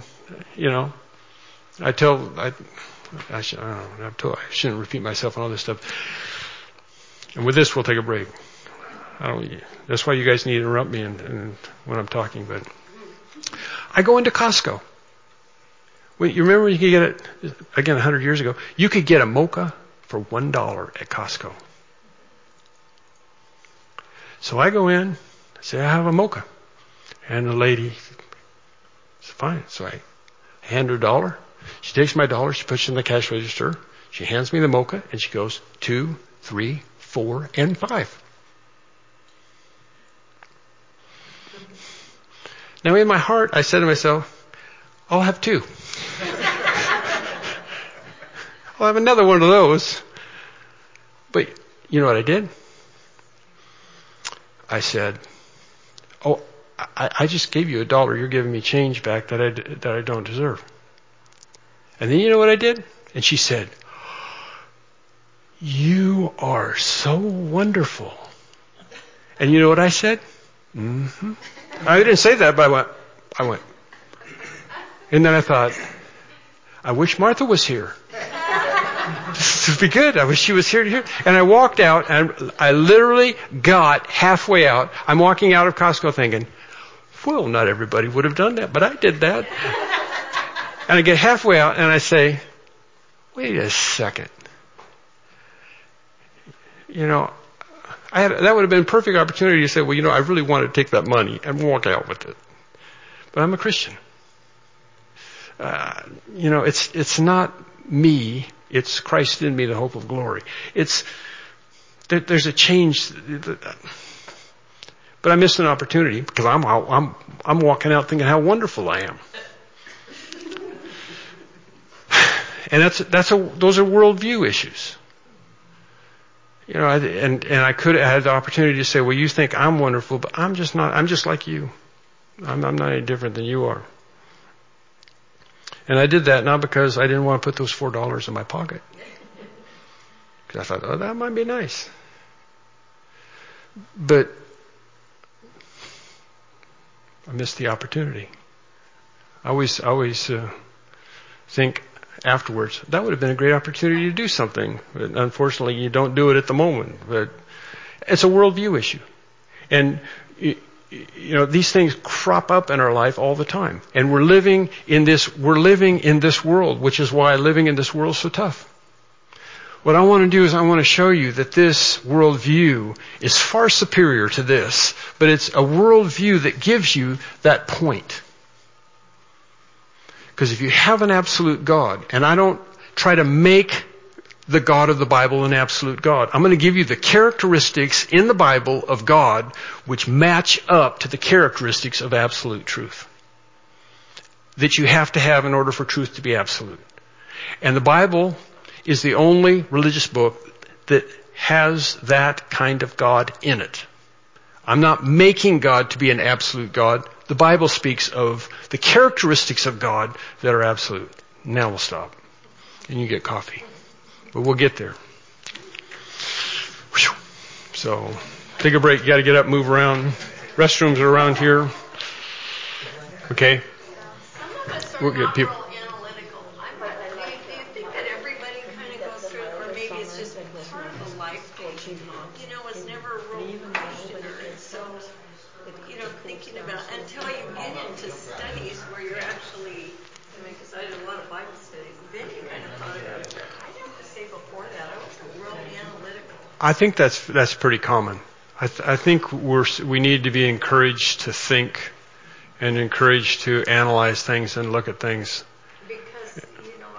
shouldn't repeat myself on all this stuff. And with this, we'll take a break. That's why you guys need to interrupt me and when I'm talking. But I go into Costco. You remember you could get it, again, 100 years ago, you could get a mocha for $1 at Costco. So I go in, say, I have a mocha. And the lady says, fine. So I hand her $1. She takes my $1, she puts it in the cash register, she hands me the mocha, and she goes 2, 3, 4, and 5. Now in my heart, I said to myself, I'll have 2. I'll have another one of those. But you know what I did? I said, I just gave you $1. You're giving me change back that I don't deserve. And then you know what I did? And she said, you are so wonderful. And you know what I said? Mm-hmm. I didn't say that, but I went. And then I thought, I wish Martha was here. This would be good. I wish she was here to hear. And I walked out, and I literally got halfway out. I'm walking out of Costco thinking, well, not everybody would have done that, but I did that. And I get halfway out, and I say, wait a second. That would have been a perfect opportunity to say, well, I really want to take that money and walk out with it. But I'm a Christian. It's not me. It's Christ in me, the hope of glory. There's a change. But I missed an opportunity because I'm walking out thinking how wonderful I am. And those are worldview issues. And I could have had the opportunity to say, well, you think I'm wonderful, but I'm just not. I'm just like you. I'm not any different than you are. And I did that not because I didn't want to put those $4 in my pocket. Because I thought, that might be nice. But I missed the opportunity. I always think afterwards, that would have been a great opportunity to do something. But unfortunately, you don't do it at the moment. But it's a worldview issue. And these things crop up in our life all the time. And we're living in this world, which is why living in this world is so tough. What I want to do is I want to show you that this worldview is far superior to this, but it's a worldview that gives you that point. Because if you have an absolute God, and I don't try to make the God of the Bible an absolute God. I'm going to give you the characteristics in the Bible of God which match up to the characteristics of absolute truth that you have to have in order for truth to be absolute. And the Bible is the only religious book that has that kind of God in it. I'm not making God to be an absolute God. The Bible speaks of the characteristics of God that are absolute. Now we'll stop. And you get coffee. But we'll get there. So, take a break. You got to get up, move around. Restrooms are around here. Okay? Some of us are We'll get not people. real analytical. Do you think that everybody kind of goes through, or maybe maybe it's just part of the life thing. You know, it's never a real question. And so, you know, thinking about, until you get into studies where you're actually, I mean, because I did a lot of Bible studies, then you kind of thought about it. I'd have to say before that, I wasn't real analytical. I think that's pretty common. I think we need to be encouraged to think and encouraged to analyze things and look at things. Because, you know,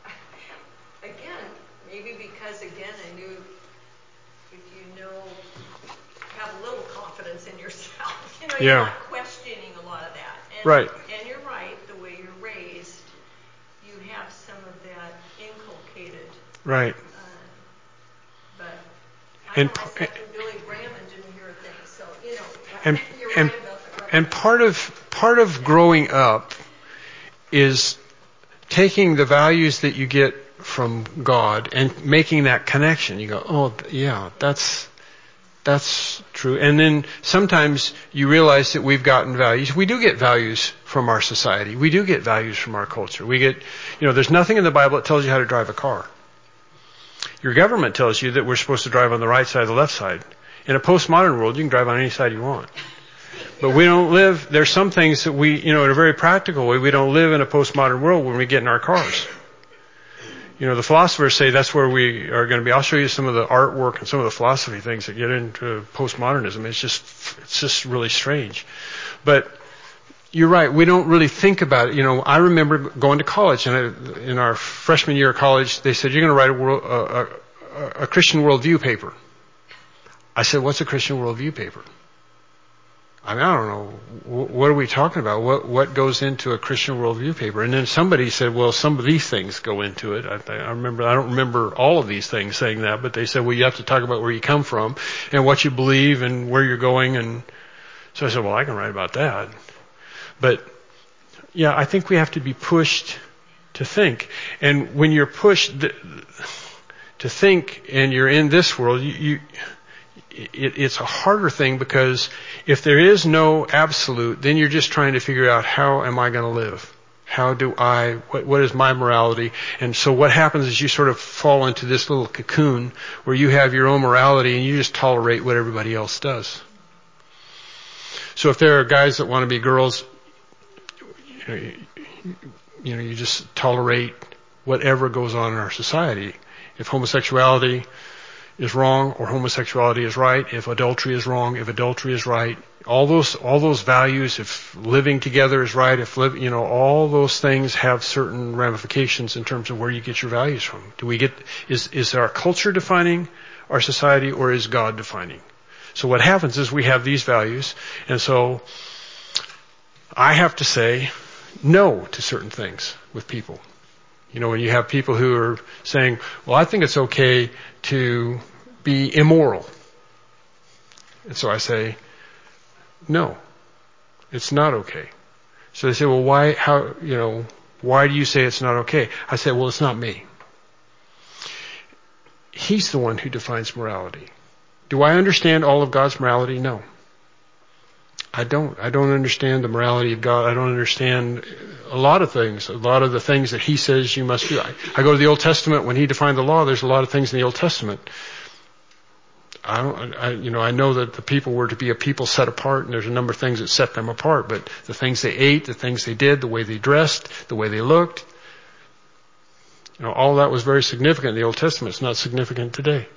I knew if you know, have a little confidence in yourself, you know, you're not questioning a lot of that. And, right. And you're right, the way you're raised, you have some of that inculcated. Right. But I know I sat through Billy Graham and didn't hear a thing, so, you know, you're right about that. And part of growing up is taking the values that you get from God and making that connection. You go, oh, yeah, that's true. And then sometimes you realize that we've gotten values. We do get values from our society. We do get values from our culture. We get, you know, there's nothing in the Bible that tells you how to drive a car. Your government tells you that we're supposed to drive on the right side or the left side. In a postmodern world, you can drive on any side you want. But we don't live, there's some things that we, you know, in a very practical way, we don't live in a postmodern world when we get in our cars. You know, the philosophers say that's where we are going to be. I'll show you some of the artwork and some of the philosophy things that get into postmodernism. It's just really strange. But you're right, we don't really think about it. You know, I remember going to college, and in our freshman year of college, they said, you're going to write a Christian worldview paper. I said, what's a Christian worldview paper? I mean, I don't know. What are we talking about? What goes into a Christian worldview paper? And then somebody said, well, some of these things go into it. I don't remember all of these things saying that, but they said, well, you have to talk about where you come from and what you believe and where you're going. And so I said, well, I can write about that. But yeah, I think we have to be pushed to think. And when you're pushed to think and you're in this world, it's a harder thing, because if there is no absolute, then you're just trying to figure out, how am I going to live? How do what is my morality? And so what happens is you sort of fall into this little cocoon where you have your own morality and you just tolerate what everybody else does. So if there are guys that want to be girls, you just tolerate whatever goes on in our society. If homosexuality is wrong or homosexuality is right, if adultery is wrong, if adultery is right, all those values, if living together is right, all those things have certain ramifications in terms of where you get your values from. Is our culture defining our society, or is God defining? So what happens is we have these values, and so I have to say no to certain things with people. You know, when you have people who are saying, well, I think it's okay to be immoral. And so I say, no, it's not okay. So they say, well, why do you say it's not okay? I say, well, it's not me. He's the one who defines morality. Do I understand all of God's morality? No. I don't understand the morality of God. I don't understand a lot of things, a lot of the things that He says you must do. I go to the Old Testament. When He defined the law, there's a lot of things in the Old Testament. I know that the people were to be a people set apart, and there's a number of things that set them apart, but the things they ate, the things they did, the way they dressed, the way they looked, all that was very significant in the Old Testament. It's not significant today.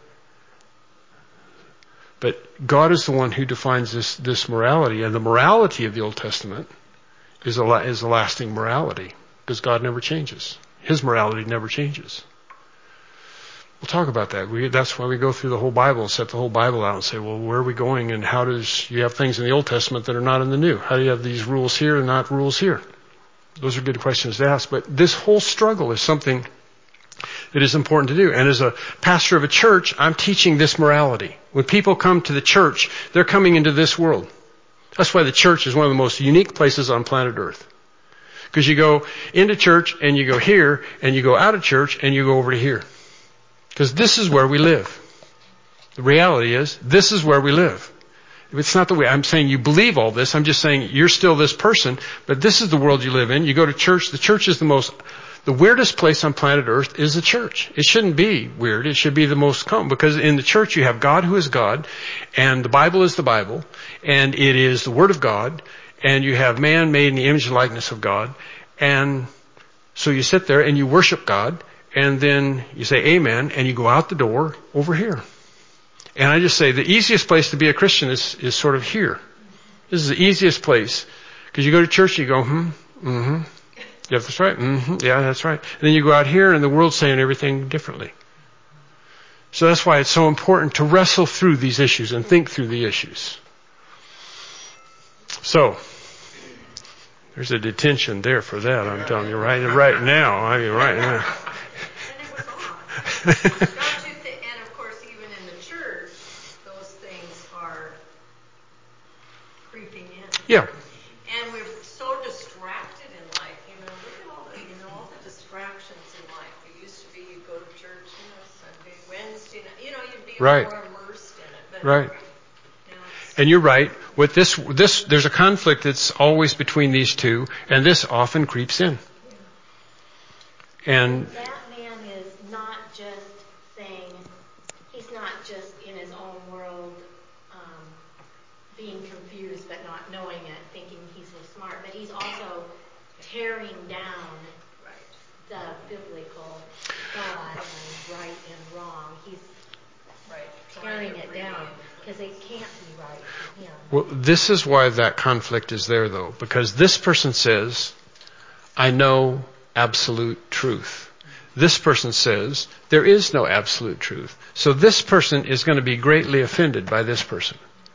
But God is the one who defines this morality, and the morality of the Old Testament is a lasting morality, because God never changes. His morality never changes. We'll talk about that. That's why we go through the whole Bible and set the whole Bible out and say, well, where are we going, and how does you have things in the Old Testament that are not in the New? How do you have these rules here and not rules here? Those are good questions to ask. But this whole struggle is something that is important to do. And as a pastor of a church, I'm teaching this morality. When people come to the church, they're coming into this world. That's why the church is one of the most unique places on planet Earth. Because you go into church, and you go here, and you go out of church, and you go over to here. Because this is where we live. The reality is, this is where we live. It's not the way I'm saying you believe all this. I'm just saying you're still this person, but this is the world you live in. You go to church. The church is the most The weirdest place on planet Earth is the church. It shouldn't be weird. It should be the most common, because in the church you have God who is God, and the Bible is the Bible, and it is the Word of God, and you have man made in the image and likeness of God, and so you sit there and you worship God, and then you say amen, and you go out the door over here. And I just say the easiest place to be a Christian is sort of here. This is the easiest place. Because you go to church and you go, yeah, that's right, yeah, that's right. And then you go out here and the world's saying everything differently. So that's why it's so important to wrestle through these issues and think through the issues. So, there's a detention there for that, I'm telling you, right now. I mean, right now. And it was on. Don't you think, and of course, even in the church, those things are creeping in. Yeah. And we're so distracted in life. Look at all the distractions in life. It used to be you go to church, Sunday, Wednesday, you'd be right. more immersed in it. But right. And you're right. With this, there's a conflict that's always between these two, and this often creeps in. And that man is not just saying, he's not just in his own world, being confused but not knowing it, thinking he's so smart, but he's also tearing down the biblical God and right and wrong. He's tearing it down because it can't be right for him. Well, this is why that conflict is there, though, because this person says, I know absolute truth. This person says, there is no absolute truth. So this person is going to be greatly offended by this person.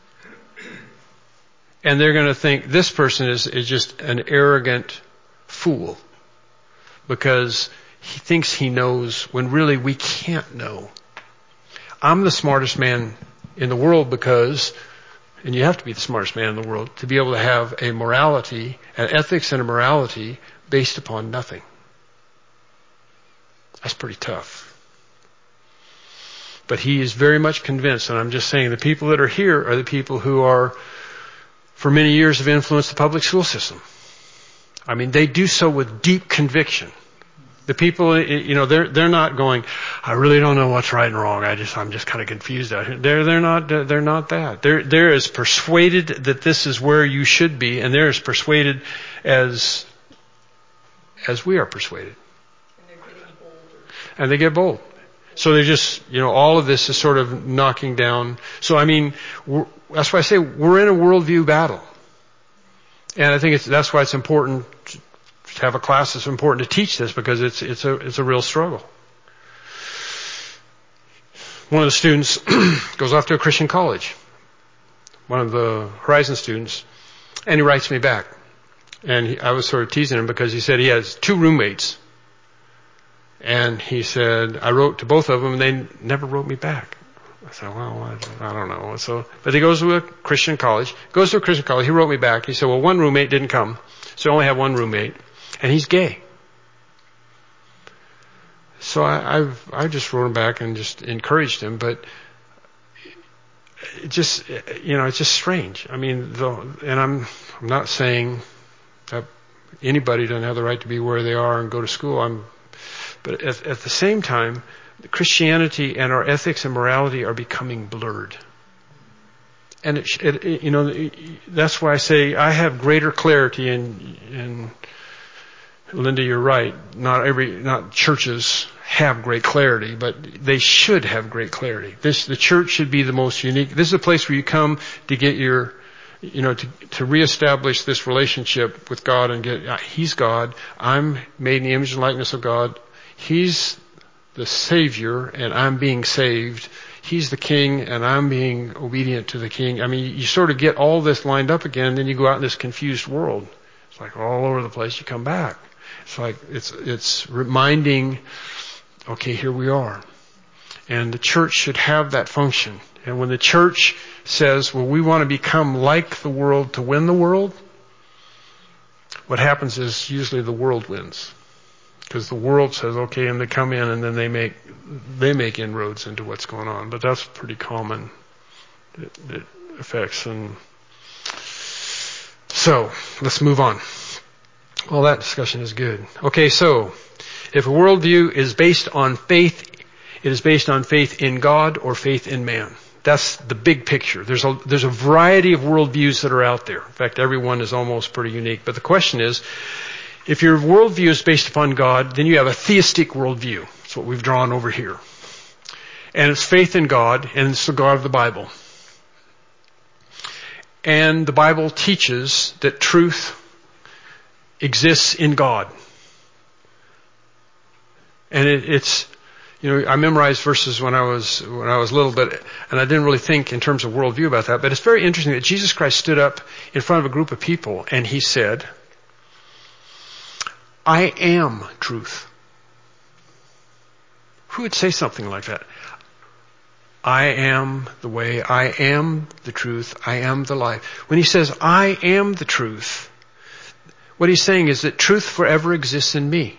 And they're going to think this person is just an arrogant fool because he thinks he knows when really we can't know. I'm the smartest man in the world because, and you have to be the smartest man in the world to be able to have a morality, an ethics and a morality based upon nothing. That's pretty tough. But he is very much convinced, and I'm just saying the people that are here are the people who are, for many years, have influenced the public school system. I mean, they do so with deep conviction. The people, they're not going, I really don't know what's right and wrong. I'm just kind of confused out here. They're not that. They're as persuaded that this is where you should be, and they're as persuaded as we are persuaded. And they're getting bolder. And they get bold. So they just, all of this is sort of knocking down. So I mean, that's why I say we're in a worldview battle. And I think that's why it's important to have a class that's important to teach this, because it's a real struggle. One of the students goes off to a Christian college, one of the Horizon students, and he writes me back. And I was sort of teasing him because he said he has 2 roommates. And he said, I wrote to both of them and they never wrote me back. I said, well, I don't know. But he goes to a Christian college. He wrote me back. He said, well, one roommate didn't come. So I only have one roommate. And he's gay. So I just wrote him back and just encouraged him, but it's just strange. I mean, and I'm not saying that anybody doesn't have the right to be where they are and go to school. But at the same time, Christianity and our ethics and morality are becoming blurred. And that's why I say I have greater clarity, and Linda, you're right. Not churches have great clarity, but they should have great clarity. The church should be the most unique. This is a place where you come to get to reestablish this relationship with God and He's God. I'm made in the image and likeness of God. He's the Savior and I'm being saved. He's the King and I'm being obedient to the King. I mean, you sort of get all this lined up again, and then you go out in this confused world. It's like all over the place. You come back. It's like, it's reminding, okay, here we are. And the church should have that function. And when the church says, well, we want to become like the world to win the world, what happens is usually the world wins. Because the world says, okay, and they come in and then they make inroads into what's going on. But that's pretty common effects. And so, let's move on. Well, that discussion is good. Okay, so If a worldview is based on faith, it is based on faith in God or faith in man. That's the big picture. There's a variety of worldviews that are out there. In fact, every one is almost pretty unique. But the question is, if your worldview is based upon God, then you have a theistic worldview. That's what we've drawn over here. And it's faith in God, and it's the God of the Bible. And the Bible teaches that truth exists in God. And it's, I memorized verses when I was little, but and I didn't really think in terms of worldview about that. But it's very interesting that Jesus Christ stood up in front of a group of people and he said, "I am truth." Who would say something like that? I am the way, I am the truth, I am the life. When he says, I am the truth, what he's saying is that truth forever exists in me.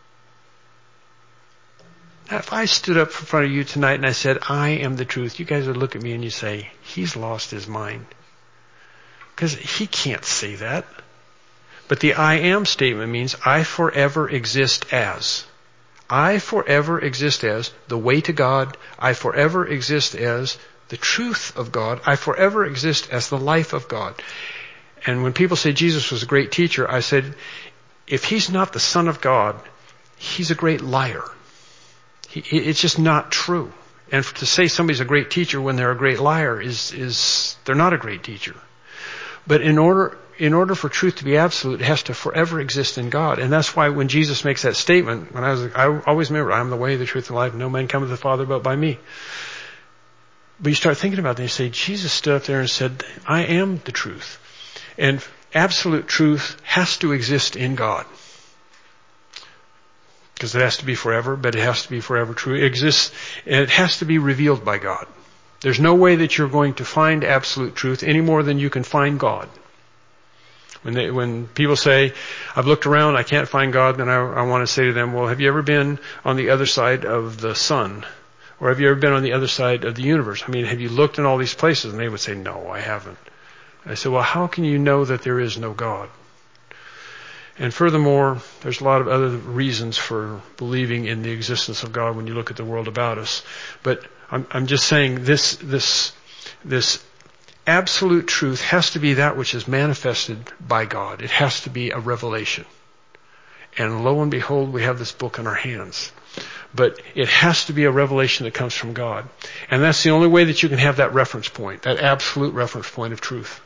Now, if I stood up in front of you tonight and I said, I am the truth, you guys would look at me and you say, he's lost his mind. Because he can't say that. But the I am statement means I forever exist as. I forever exist as the way to God. I forever exist as the truth of God. I forever exist as the life of God. And when people say Jesus was a great teacher, I said, if he's not the Son of God, he's a great liar. It's just not true. And to say somebody's a great teacher when they're a great liar is they're not a great teacher. But in order for truth to be absolute, it has to forever exist in God. And that's why when Jesus makes that statement, I always remember, I am the way, the truth, and life. No man cometh to the Father but by me. But you start thinking about it and you say, Jesus stood up there and said, I am the truth. And absolute truth has to exist in God. Because it has to be forever, but it has to be forever true. It exists, and it has to be revealed by God. There's no way that you're going to find absolute truth any more than you can find God. When people say, I've looked around, I can't find God, then I want to say to them, well, have you ever been on the other side of the sun? Or have you ever been on the other side of the universe? I mean, have you looked in all these places? And they would say, no, I haven't. I said, well, how can you know that there is no God? And furthermore, there's a lot of other reasons for believing in the existence of God when you look at the world about us. But I'm just saying this absolute truth has to be that which is manifested by God. It has to be a revelation. And lo and behold, we have this book in our hands. But it has to be a revelation that comes from God. And that's the only way that you can have that reference point, that absolute reference point of truth.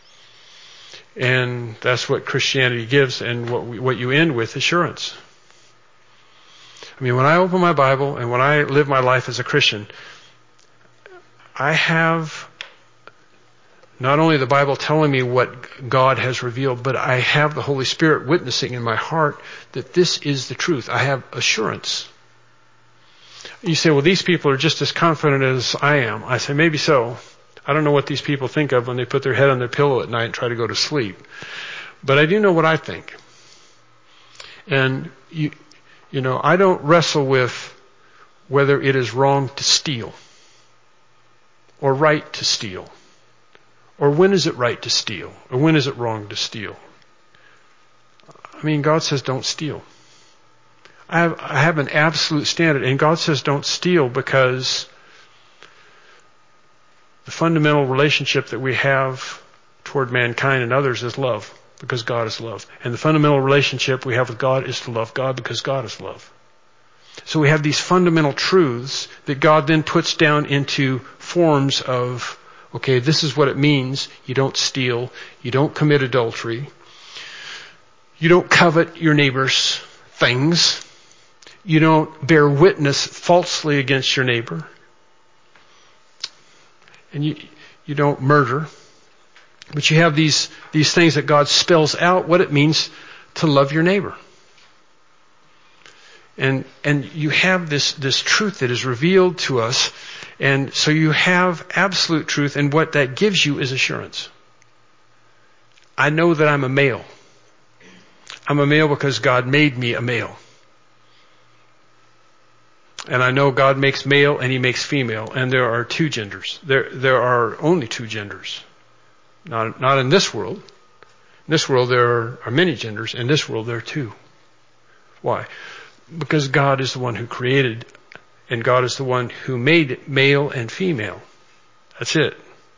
And that's what Christianity gives, and what you end with, assurance. I mean, when I open my Bible and when I live my life as a Christian, I have not only the Bible telling me what God has revealed, but I have the Holy Spirit witnessing in my heart that this is the truth. I have assurance. You say, well, these people are just as confident as I am. I say, maybe so. I don't know what these people think of when they put their head on their pillow at night and try to go to sleep. But I do know what I think. And, I don't wrestle with whether it is wrong to steal or right to steal. Or when is it right to steal? Or when is it wrong to steal? I mean, God says don't steal. I have an absolute standard. And God says don't steal because the fundamental relationship that we have toward mankind and others is love, because God is love. And the fundamental relationship we have with God is to love God because God is love. So we have these fundamental truths that God then puts down into forms of, okay, this is what it means. You don't steal. You don't commit adultery. You don't covet your neighbor's things. You don't bear witness falsely against your neighbor. And you don't murder. But you have these things that God spells out what it means to love your neighbor. And you have this truth that is revealed to us. And so you have absolute truth, and what that gives you is assurance. I know that I'm a male. I'm a male because God made me a male. And I know God makes male and He makes female, and there are two genders. There are only two genders. Not in this world. In this world there are many genders. In this world there are two. Why? Because God is the one who created, and God is the one who made male and female. That's it.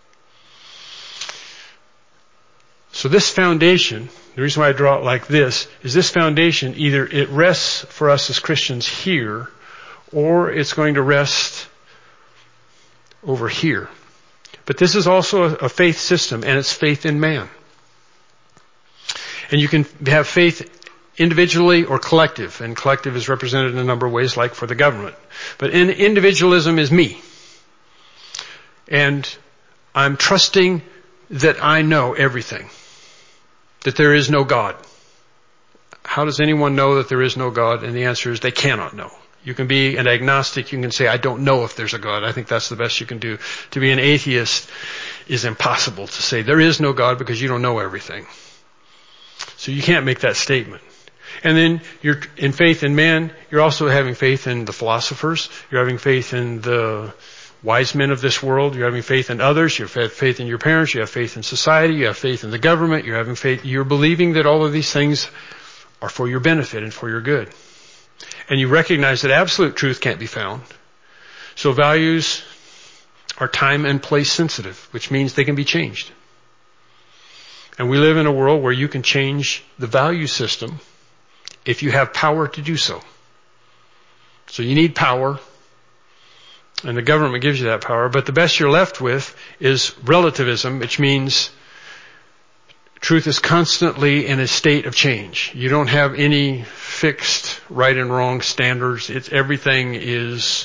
So this foundation, the reason why I draw it like this, is this foundation, either it rests for us as Christians here, or it's going to rest over here. But this is also a faith system, and it's faith in man. And you can have faith individually or collective, and collective is represented in a number of ways, like for the government. But individualism is me. And I'm trusting that I know everything, that there is no God. How does anyone know that there is no God? And the answer is they cannot know. You can be an agnostic. You can say, I don't know if there's a God. I think that's the best you can do. To be an atheist is impossible to say there is no God because you don't know everything. So you can't make that statement. And then you're in faith in man. You're also having faith in the philosophers. You're having faith in the wise men of this world. You're having faith in others. You have faith in your parents. You have faith in society. You have faith in the government. You're having faith. You're believing that all of these things are for your benefit and for your good. And you recognize that absolute truth can't be found. So values are time and place sensitive, which means they can be changed. And we live in a world where you can change the value system if you have power to do so. So you need power, and the government gives you that power, but the best you're left with is relativism, which means truth is constantly in a state of change. You don't have any fixed right and wrong standards. Everything is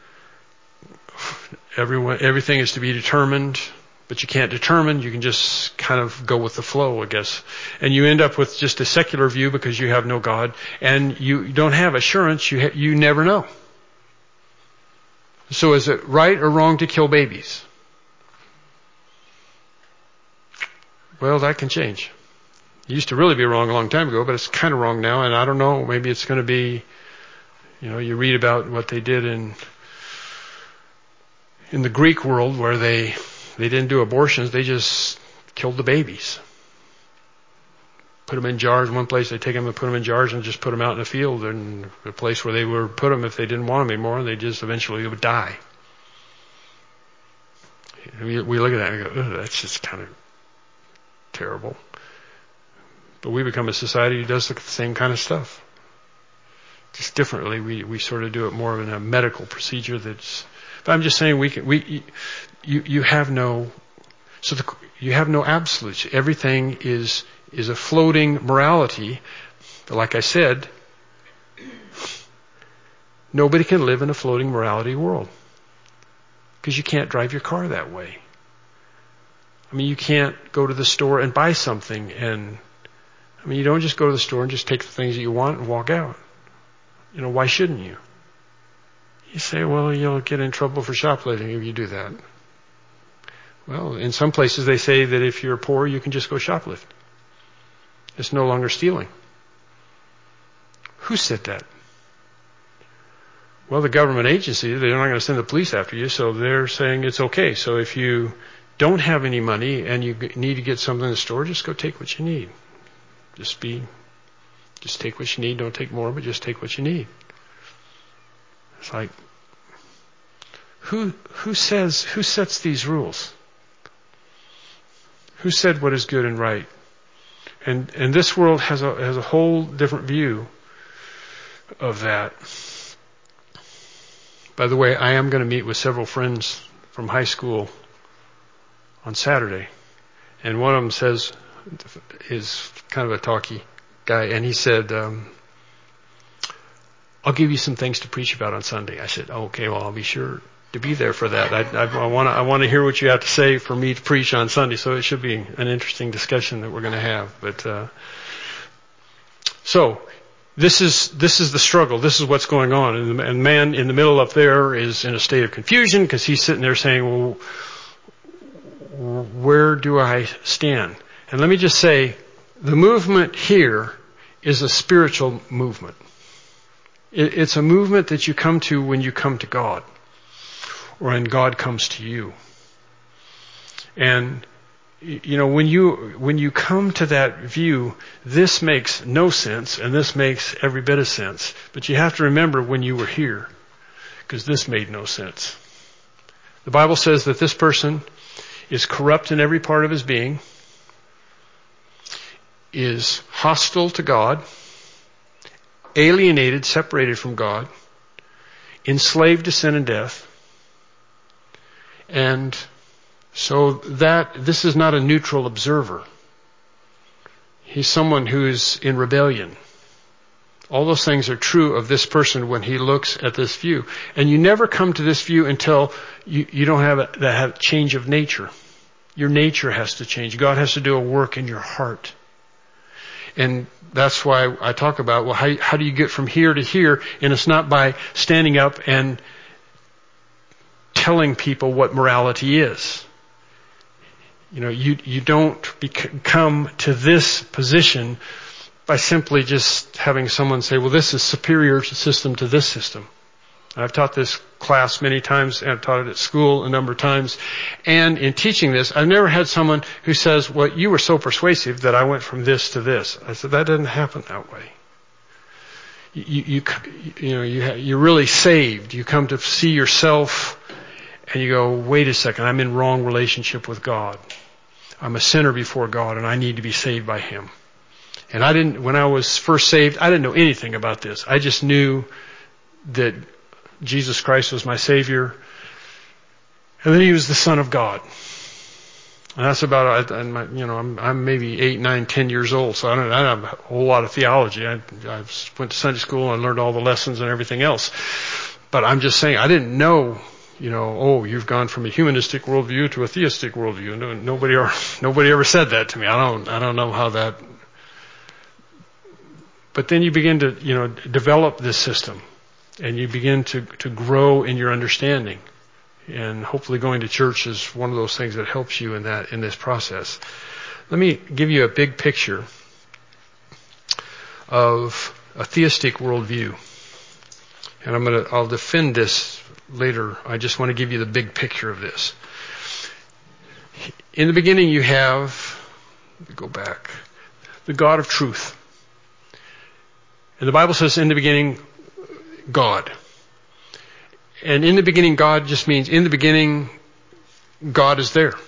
to be determined, but you can't determine. You can just kind of go with the flow, I guess. And you end up with just a secular view because you have no God, and you don't have assurance. You never know. So is it right or wrong to kill babies? Well, that can change. It used to really be wrong a long time ago, but it's kind of wrong now, and I don't know, maybe it's going to be, you read about what they did in the Greek world where they didn't do abortions, they just killed the babies. Put them in jars. One place they take them and put them in jars and just put them out in the field, and the place where they would put them if they didn't want them anymore, they just eventually would die. We look at that and go, that's just kind of terrible. But we become a society who does the same kind of stuff. Just differently. We sort of do it more in a medical procedure but I'm just saying you have no absolutes. Everything is a floating morality. But like I said, nobody can live in a floating morality world. Because you can't drive your car that way. I mean, you can't go to the store and buy something you don't just go to the store and just take the things that you want and walk out. Why shouldn't you? You say, well, you'll get in trouble for shoplifting if you do that. Well, in some places they say that if you're poor, you can just go shoplift. It's no longer stealing. Who said that? Well, the government agency, they're not going to send the police after you, so they're saying it's okay. So if you don't have any money and you need to get something in the store, just go take what you need. Just take what you need. Don't take more, but just take what you need. It's like, who sets these rules? Who said what is good and right? And this world has a whole different view of that. By the way, I am going to meet with several friends from high school on Saturday, and one of them is kind of a talky guy, and he said, I'll give you some things to preach about on Sunday. I said, okay, well, I'll be sure to be there for that. I want to hear what you have to say for me to preach on Sunday, so it should be an interesting discussion that we're going to have. But so this is the struggle. This is what's going on, and man in the middle up there is in a state of confusion because he's sitting there saying, well, where do I stand? And let me just say, the movement here is a spiritual movement. It's a movement that you come to when you come to God, or when God comes to you. And when you come to that view, this makes no sense and this makes every bit of sense. But you have to remember when you were here, because this made no sense. The Bible says that this person is corrupt in every part of his being, is hostile to God, alienated, separated from God, enslaved to sin and death. And so this is not a neutral observer. He's someone who is in rebellion. All those things are true of this person when he looks at this view. And you never come to this view until you don't have that change of nature. Your nature has to change. God has to do a work in your heart. And that's why I talk about, well, how do you get from here to here? And it's not by standing up and telling people what morality is. You don't come to this position by simply just having someone say, well, this is superior system to this system. I've taught this class many times, and I've taught it at school a number of times. And in teaching this, I've never had someone who says, well, you were so persuasive that I went from this to this. I said, that doesn't happen that way. You're really saved. You come to see yourself and you go, wait a second, I'm in wrong relationship with God. I'm a sinner before God and I need to be saved by Him. And when I was first saved, I didn't know anything about this. I just knew that Jesus Christ was my Savior, and then He was the Son of God. And that's about, I'm maybe 8, 9, 10 years old, so I don't have a whole lot of theology. I went to Sunday school and learned all the lessons and everything else. But I'm just saying, I didn't know, you've gone from a humanistic worldview to a theistic worldview. No, nobody ever said that to me. I don't know how that. But then you begin to, develop this system. And you begin to grow in your understanding. And hopefully going to church is one of those things that helps you in this process. Let me give you a big picture of a theistic worldview. And I'll defend this later. I just want to give you the big picture of this. In the beginning you have, let me go back, the God of truth. And the Bible says in the beginning, God. And in the beginning, God just means in the beginning, God is there.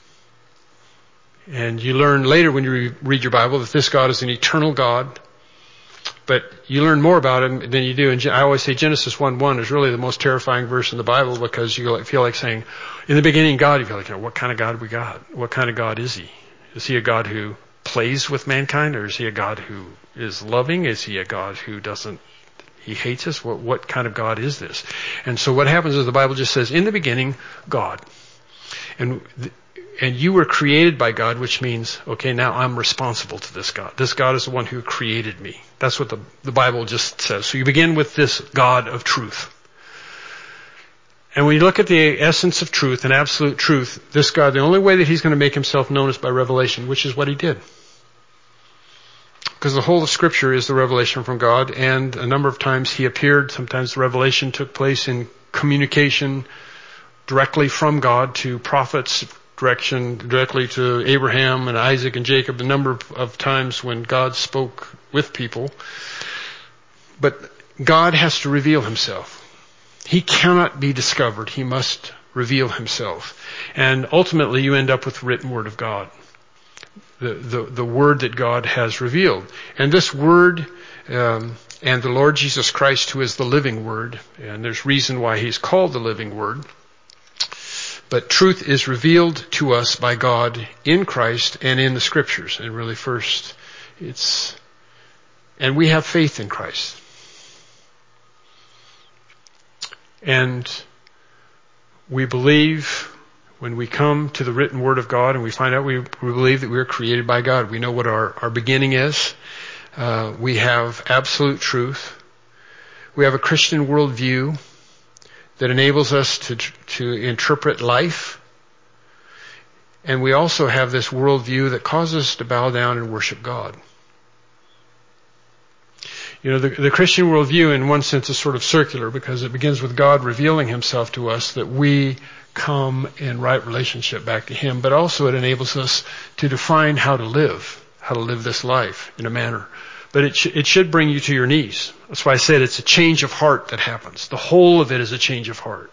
And you learn later when you read your Bible that this God is an eternal God. But you learn more about Him than you do. And I always say Genesis 1:1 is really the most terrifying verse in the Bible because you feel like saying, in the beginning, God, you feel like, what kind of God we got? What kind of God is He? Is He a God who plays with mankind, or is He a God who is loving? Is He a God who He hates us? What kind of God is this? And so what happens is the Bible just says, in the beginning, God. And you were created by God, which means, okay, now I'm responsible to this God. This God is the one who created me. That's what the Bible just says. So you begin with this God of truth. And when you look at the essence of truth and absolute truth, this God, the only way that He's going to make Himself known is by revelation, which is what He did. Because the whole of Scripture is the revelation from God, and a number of times He appeared. Sometimes the revelation took place in communication directly from God to prophets, directly to Abraham and Isaac and Jacob, a number of times when God spoke with people. But God has to reveal Himself. He cannot be discovered. He must reveal Himself. And ultimately you end up with the written Word of God. The Word that God has revealed. And this Word, and the Lord Jesus Christ, who is the living Word, and there's reason why He's called the living Word, but truth is revealed to us by God in Christ and in the Scriptures. And really first, and we have faith in Christ. And we believe, when we come to the written Word of God and we find out we believe that we are created by God. We know what our beginning is. We have absolute truth. We have a Christian worldview that enables us to interpret life. And we also have this worldview that causes us to bow down and worship God. The Christian worldview in one sense is sort of circular because it begins with God revealing Himself to us that we come in right relationship back to Him, but also it enables us to define how to live this life in a manner. But it should bring you to your knees. That's why I said it's a change of heart that happens. The whole of it is a change of heart.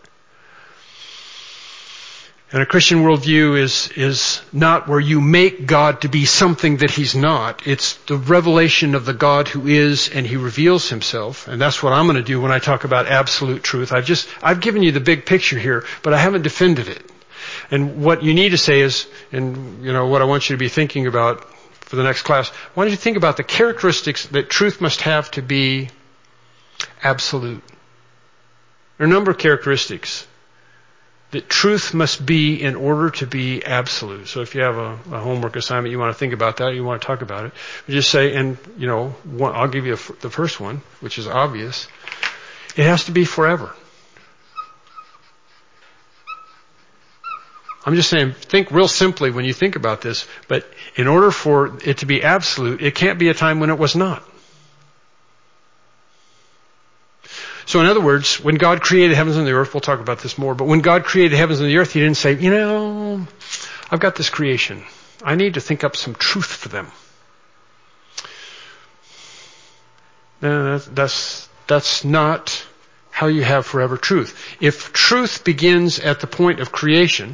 And a Christian worldview is not where you make God to be something that He's not. It's the revelation of the God who is, and He reveals Himself. And that's what I'm going to do when I talk about absolute truth. I've given you the big picture here, but I haven't defended it. And what you need to say is, and what I want you to be thinking about for the next class, why don't you think about the characteristics that truth must have to be absolute? There are a number of characteristics that truth must be in order to be absolute. So if you have a homework assignment, you want to think about that, you want to talk about it, just say, I'll give you the first one, which is obvious. It has to be forever. I'm just saying, think real simply when you think about this, but in order for it to be absolute, it can't be a time when it was not. So in other words, when God created the heavens and the earth, we'll talk about this more, but when God created the heavens and the earth, He didn't say, I've got this creation. I need to think up some truth for them. No, that's not how you have forever truth. If truth begins at the point of creation,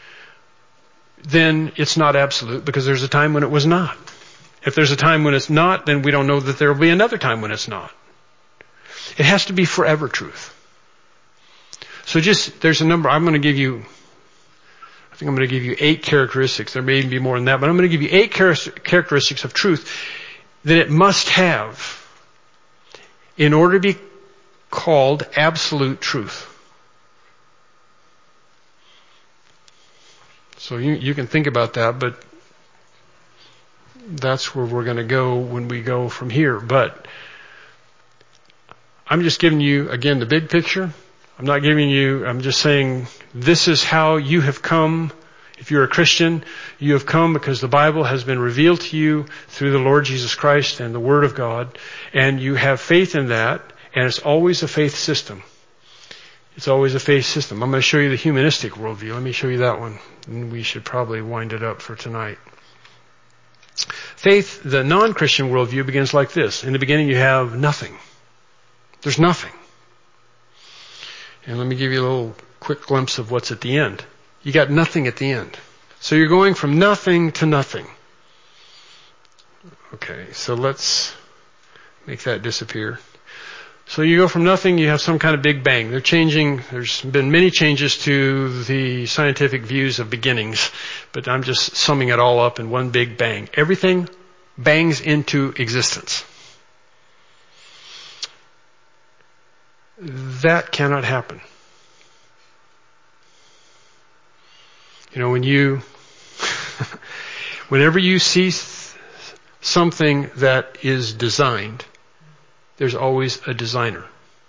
then it's not absolute because there's a time when it was not. If there's a time when it's not, then we don't know that there will be another time when it's not. It has to be forever truth. So there's a number, I think I'm going to give you 8 characteristics. There may even be more than that, but I'm going to give you 8 characteristics of truth that it must have in order to be called absolute truth. So you can think about that, but that's where we're going to go when we go from here. But I'm just giving you, again, the big picture. I'm just saying this is how you have come. If you're a Christian, you have come because the Bible has been revealed to you through the Lord Jesus Christ and the Word of God, and you have faith in that, and it's always a faith system. It's always a faith system. I'm going to show you the humanistic worldview. Let me show you that one. And we should probably wind it up for tonight. Faith, the non-Christian worldview, begins like this. In the beginning you have nothing. There's nothing. And let me give you a little quick glimpse of what's at the end. You got nothing at the end. So you're going from nothing to nothing. Okay, so let's make that disappear. So you go from nothing, you have some kind of big bang. There's been many changes to the scientific views of beginnings, but I'm just summing it all up in one big bang. Everything bangs into existence. That cannot happen. Whenever you see something that is designed, there's always a designer.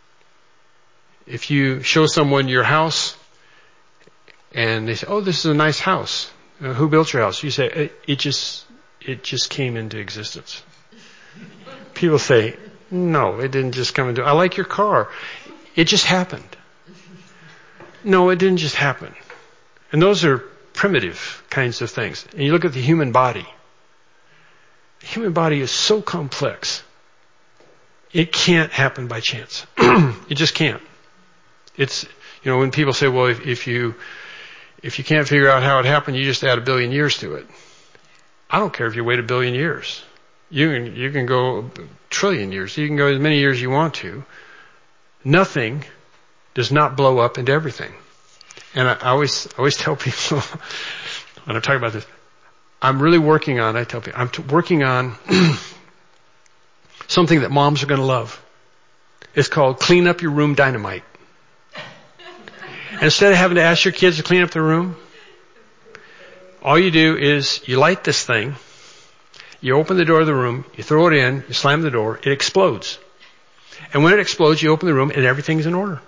If you show someone your house and they say, this is a nice house. Who built your house? You say, it just came into existence. People say, no, it didn't just come into, I like your car. It just happened. No, it didn't just happen. And those are primitive kinds of things. And you look at the human body. The human body is so complex. It can't happen by chance. It just can't. It's, when people say, well, if you can't figure out how it happened, you just add 1 billion years to it. I don't care if you wait 1 billion years. You can go 1 trillion years. You can go as many years as you want to. Nothing does not blow up into everything. And I always tell people when I'm talking about this, I'm really working on, working on something that moms are going to love. It's called Clean Up Your Room Dynamite. And instead of having to ask your kids to clean up their room, all you do is you light this thing, you open the door of the room, you throw it in, you slam the door, it explodes. And when it explodes, you open the room and everything's in order.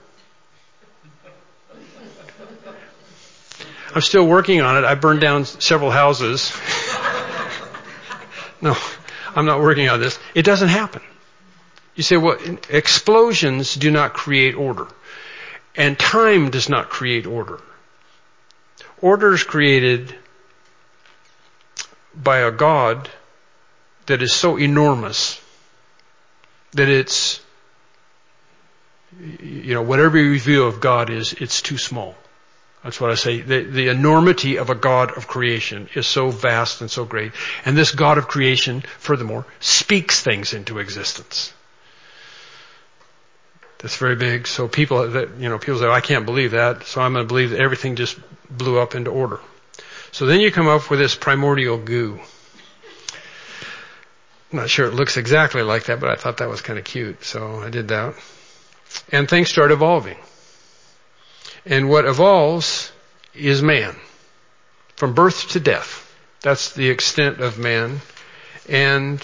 I'm still working on it. I burned down several houses. No, I'm not working on this. It doesn't happen. You say, well, explosions do not create order. And time does not create order. Order is created by a God that is so enormous that it's, whatever your view of God is, it's too small. That's what I say. The enormity of a God of creation is so vast and so great. And this God of creation, furthermore, speaks things into existence. That's very big. So people say, I can't believe that, so I'm going to believe that everything just blew up into order. So then you come up with this primordial goo. I'm not sure it looks exactly like that, but I thought that was kind of cute, so I did that. And things start evolving. And what evolves is man. From birth to death. That's the extent of man. And,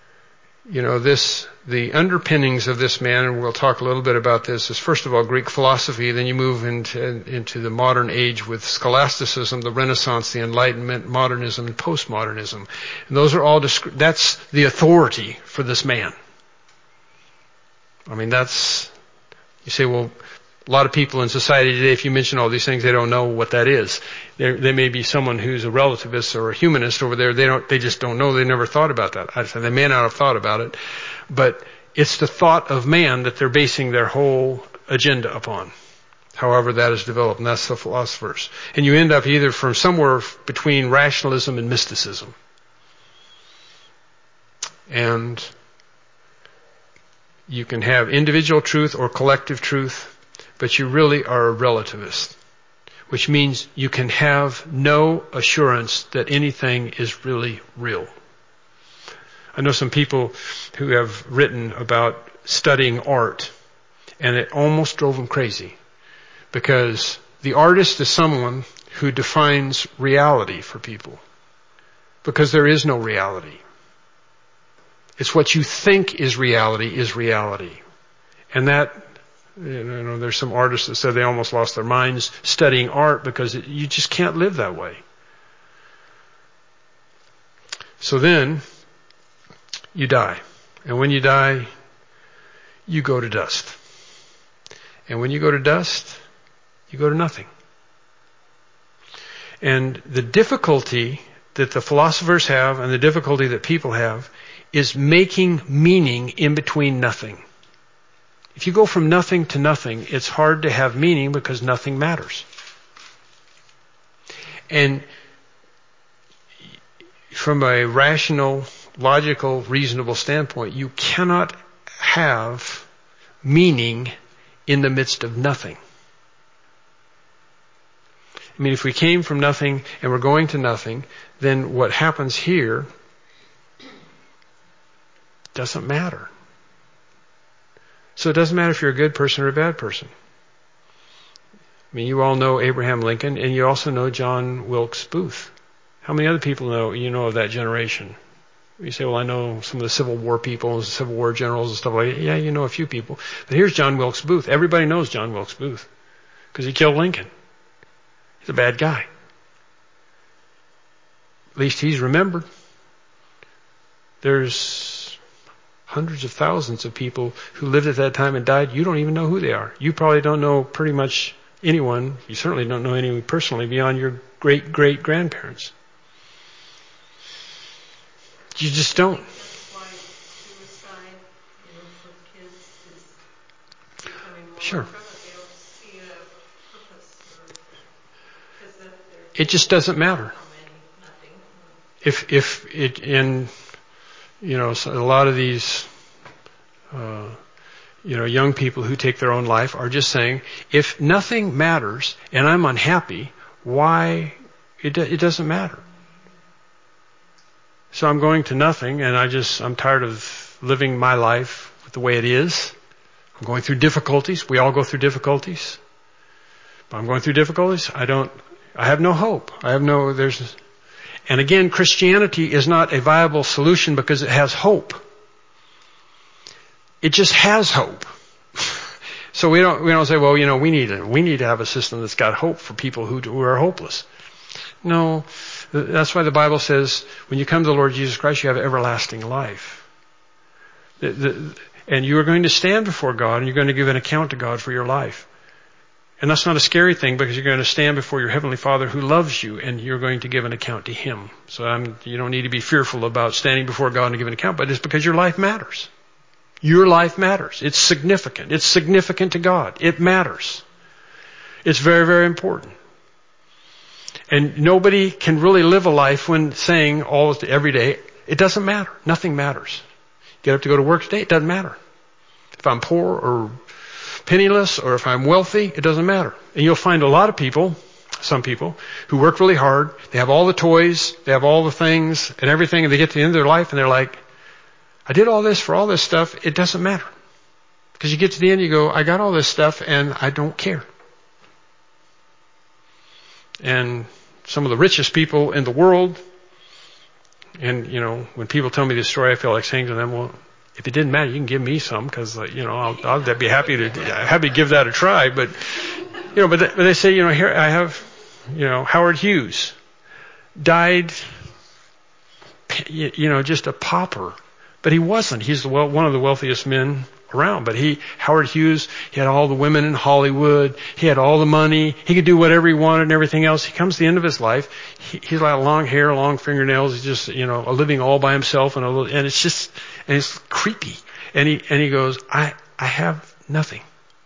the underpinnings of this man, and we'll talk a little bit about this, is first of all Greek philosophy, then you move into the modern age with scholasticism, the Renaissance, the Enlightenment, modernism, and postmodernism. And those are all, that's the authority for this man. I mean, you say, well, a lot of people in society today, if you mention all these things, they don't know what that is. There may be someone who's a relativist or a humanist over there. They just don't know. They never thought about that. I said they may not have thought about it, but it's the thought of man that they're basing their whole agenda upon. However that is developed, and that's the philosophers. And you end up either from somewhere between rationalism and mysticism. And you can have individual truth or collective truth, but you really are a relativist, which means you can have no assurance that anything is really real. I know some people who have written about studying art, and it almost drove them crazy, because the artist is someone who defines reality for people, because there is no reality. It's what you think is reality. And that, there's some artists that said they almost lost their minds studying art because you just can't live that way. So then, you die. And when you die, you go to dust. And when you go to dust, you go to nothing. And the difficulty that the philosophers have and the difficulty that people have is making meaning in between nothing. If you go from nothing to nothing, it's hard to have meaning because nothing matters. And from a rational, logical, reasonable standpoint, you cannot have meaning in the midst of nothing. I mean, if we came from nothing and we're going to nothing, then what happens here doesn't matter. So it doesn't matter if you're a good person or a bad person. I mean, you all know Abraham Lincoln, and you also know John Wilkes Booth. How many other people know of that generation? You say, well, I know some of the Civil War people and Civil War generals and stuff like that. Yeah, you know a few people. But here's John Wilkes Booth. Everybody knows John Wilkes Booth because he killed Lincoln. He's a bad guy. At least he's remembered. There's hundreds of thousands of people who lived at that time and died. You don't even know who they are. You probably don't know pretty much anyone. You certainly don't know anyone personally beyond your great-great-grandparents. You just don't. That's why suicide, for kids is becoming more Sure. prevalent. They don't see a purpose because It just doesn't matter. nothing. If it in so a lot of these young people who take their own life are just saying, if nothing matters and I'm unhappy, why it doesn't matter. So I'm going to nothing, and I'm tired of living my life the way it is. I'm going through difficulties. We all go through difficulties. But I'm going through difficulties. I have no hope. And again, Christianity is not a viable solution because it has hope. It just has hope. So we don't say, well, we need to have a system that's got hope for people who are hopeless. No, that's why the Bible says when you come to the Lord Jesus Christ, you have everlasting life. And you are going to stand before God and you're going to give an account to God for your life. And that's not a scary thing because you're going to stand before your Heavenly Father who loves you and you're going to give an account to Him. So you don't need to be fearful about standing before God and giving an account, but it's because your life matters. Your life matters. It's significant. It's significant to God. It matters. It's very, very important. And nobody can really live a life when saying every day, it doesn't matter. Nothing matters. Get up to go to work today, it doesn't matter. If I'm poor or penniless or if I'm wealthy, it doesn't matter. And you'll find a lot of people, some people, who work really hard. They have all the toys, they have all the things and everything, and they get to the end of their life and they're like, I did all this for all this stuff, it doesn't matter. Because you get to the end, you go, I got all this stuff and I don't care. And some of the richest people in the world, and when people tell me this story, I feel like saying to them, well, if it didn't matter, you can give me some because, I'll be happy to give that a try. But, but they say, here I have, Howard Hughes died, just a pauper. But he wasn't. He's one of the wealthiest men around. But Howard Hughes, he had all the women in Hollywood. He had all the money. He could do whatever he wanted and everything else. He comes to the end of his life. He's got long hair, long fingernails. He's just, living all by himself and it's creepy. And he goes, I have nothing.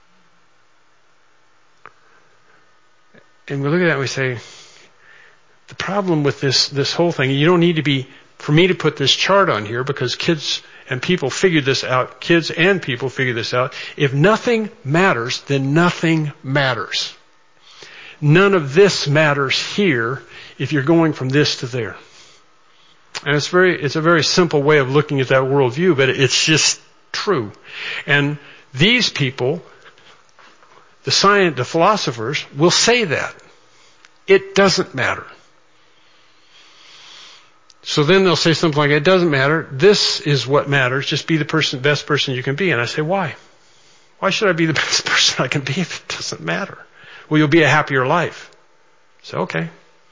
And we look at that and we say, the problem with this whole thing, you don't need to be, for me to put this chart on here because kids and people figured this out. Kids and people figured this out. If nothing matters, then nothing matters. None of this matters here if you're going from this to there. And it's a very simple way of looking at that worldview, but it's just true. And these people, the philosophers, will say that. It doesn't matter. So then they'll say something like, it doesn't matter. This is what matters. Just be the best person you can be. And I say, why? Why should I be the best person I can be if it doesn't matter? Well, you'll be a happier life. So, okay.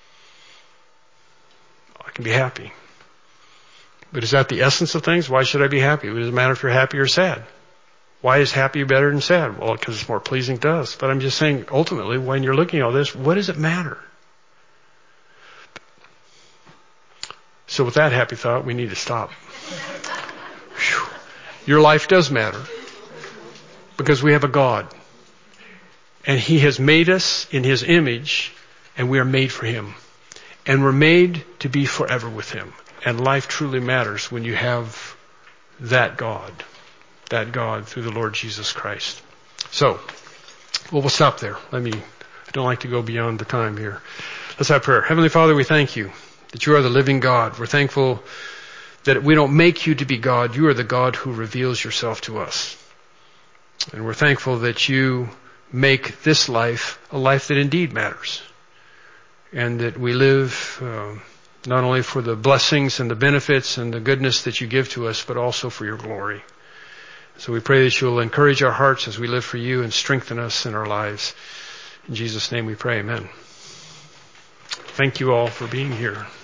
I can be happy. But is that the essence of things? Why should I be happy? It doesn't matter if you're happy or sad. Why is happy better than sad? Well, because it's more pleasing to us. But I'm just saying, ultimately, when you're looking at all this, what does it matter? So with that happy thought, we need to stop. Whew. Your life does matter because we have a God. And He has made us in His image and we are made for Him. And we're made to be forever with Him. And life truly matters when you have that God through the Lord Jesus Christ. So, we'll stop there. I don't like to go beyond the time here. Let's have prayer. Heavenly Father, we thank You that You are the living God. We're thankful that we don't make You to be God. You are the God who reveals Yourself to us. And we're thankful that You make this life a life that indeed matters. And that we live not only for the blessings and the benefits and the goodness that You give to us, but also for Your glory. So we pray that You'll encourage our hearts as we live for You and strengthen us in our lives. In Jesus' name we pray, amen. Thank you all for being here.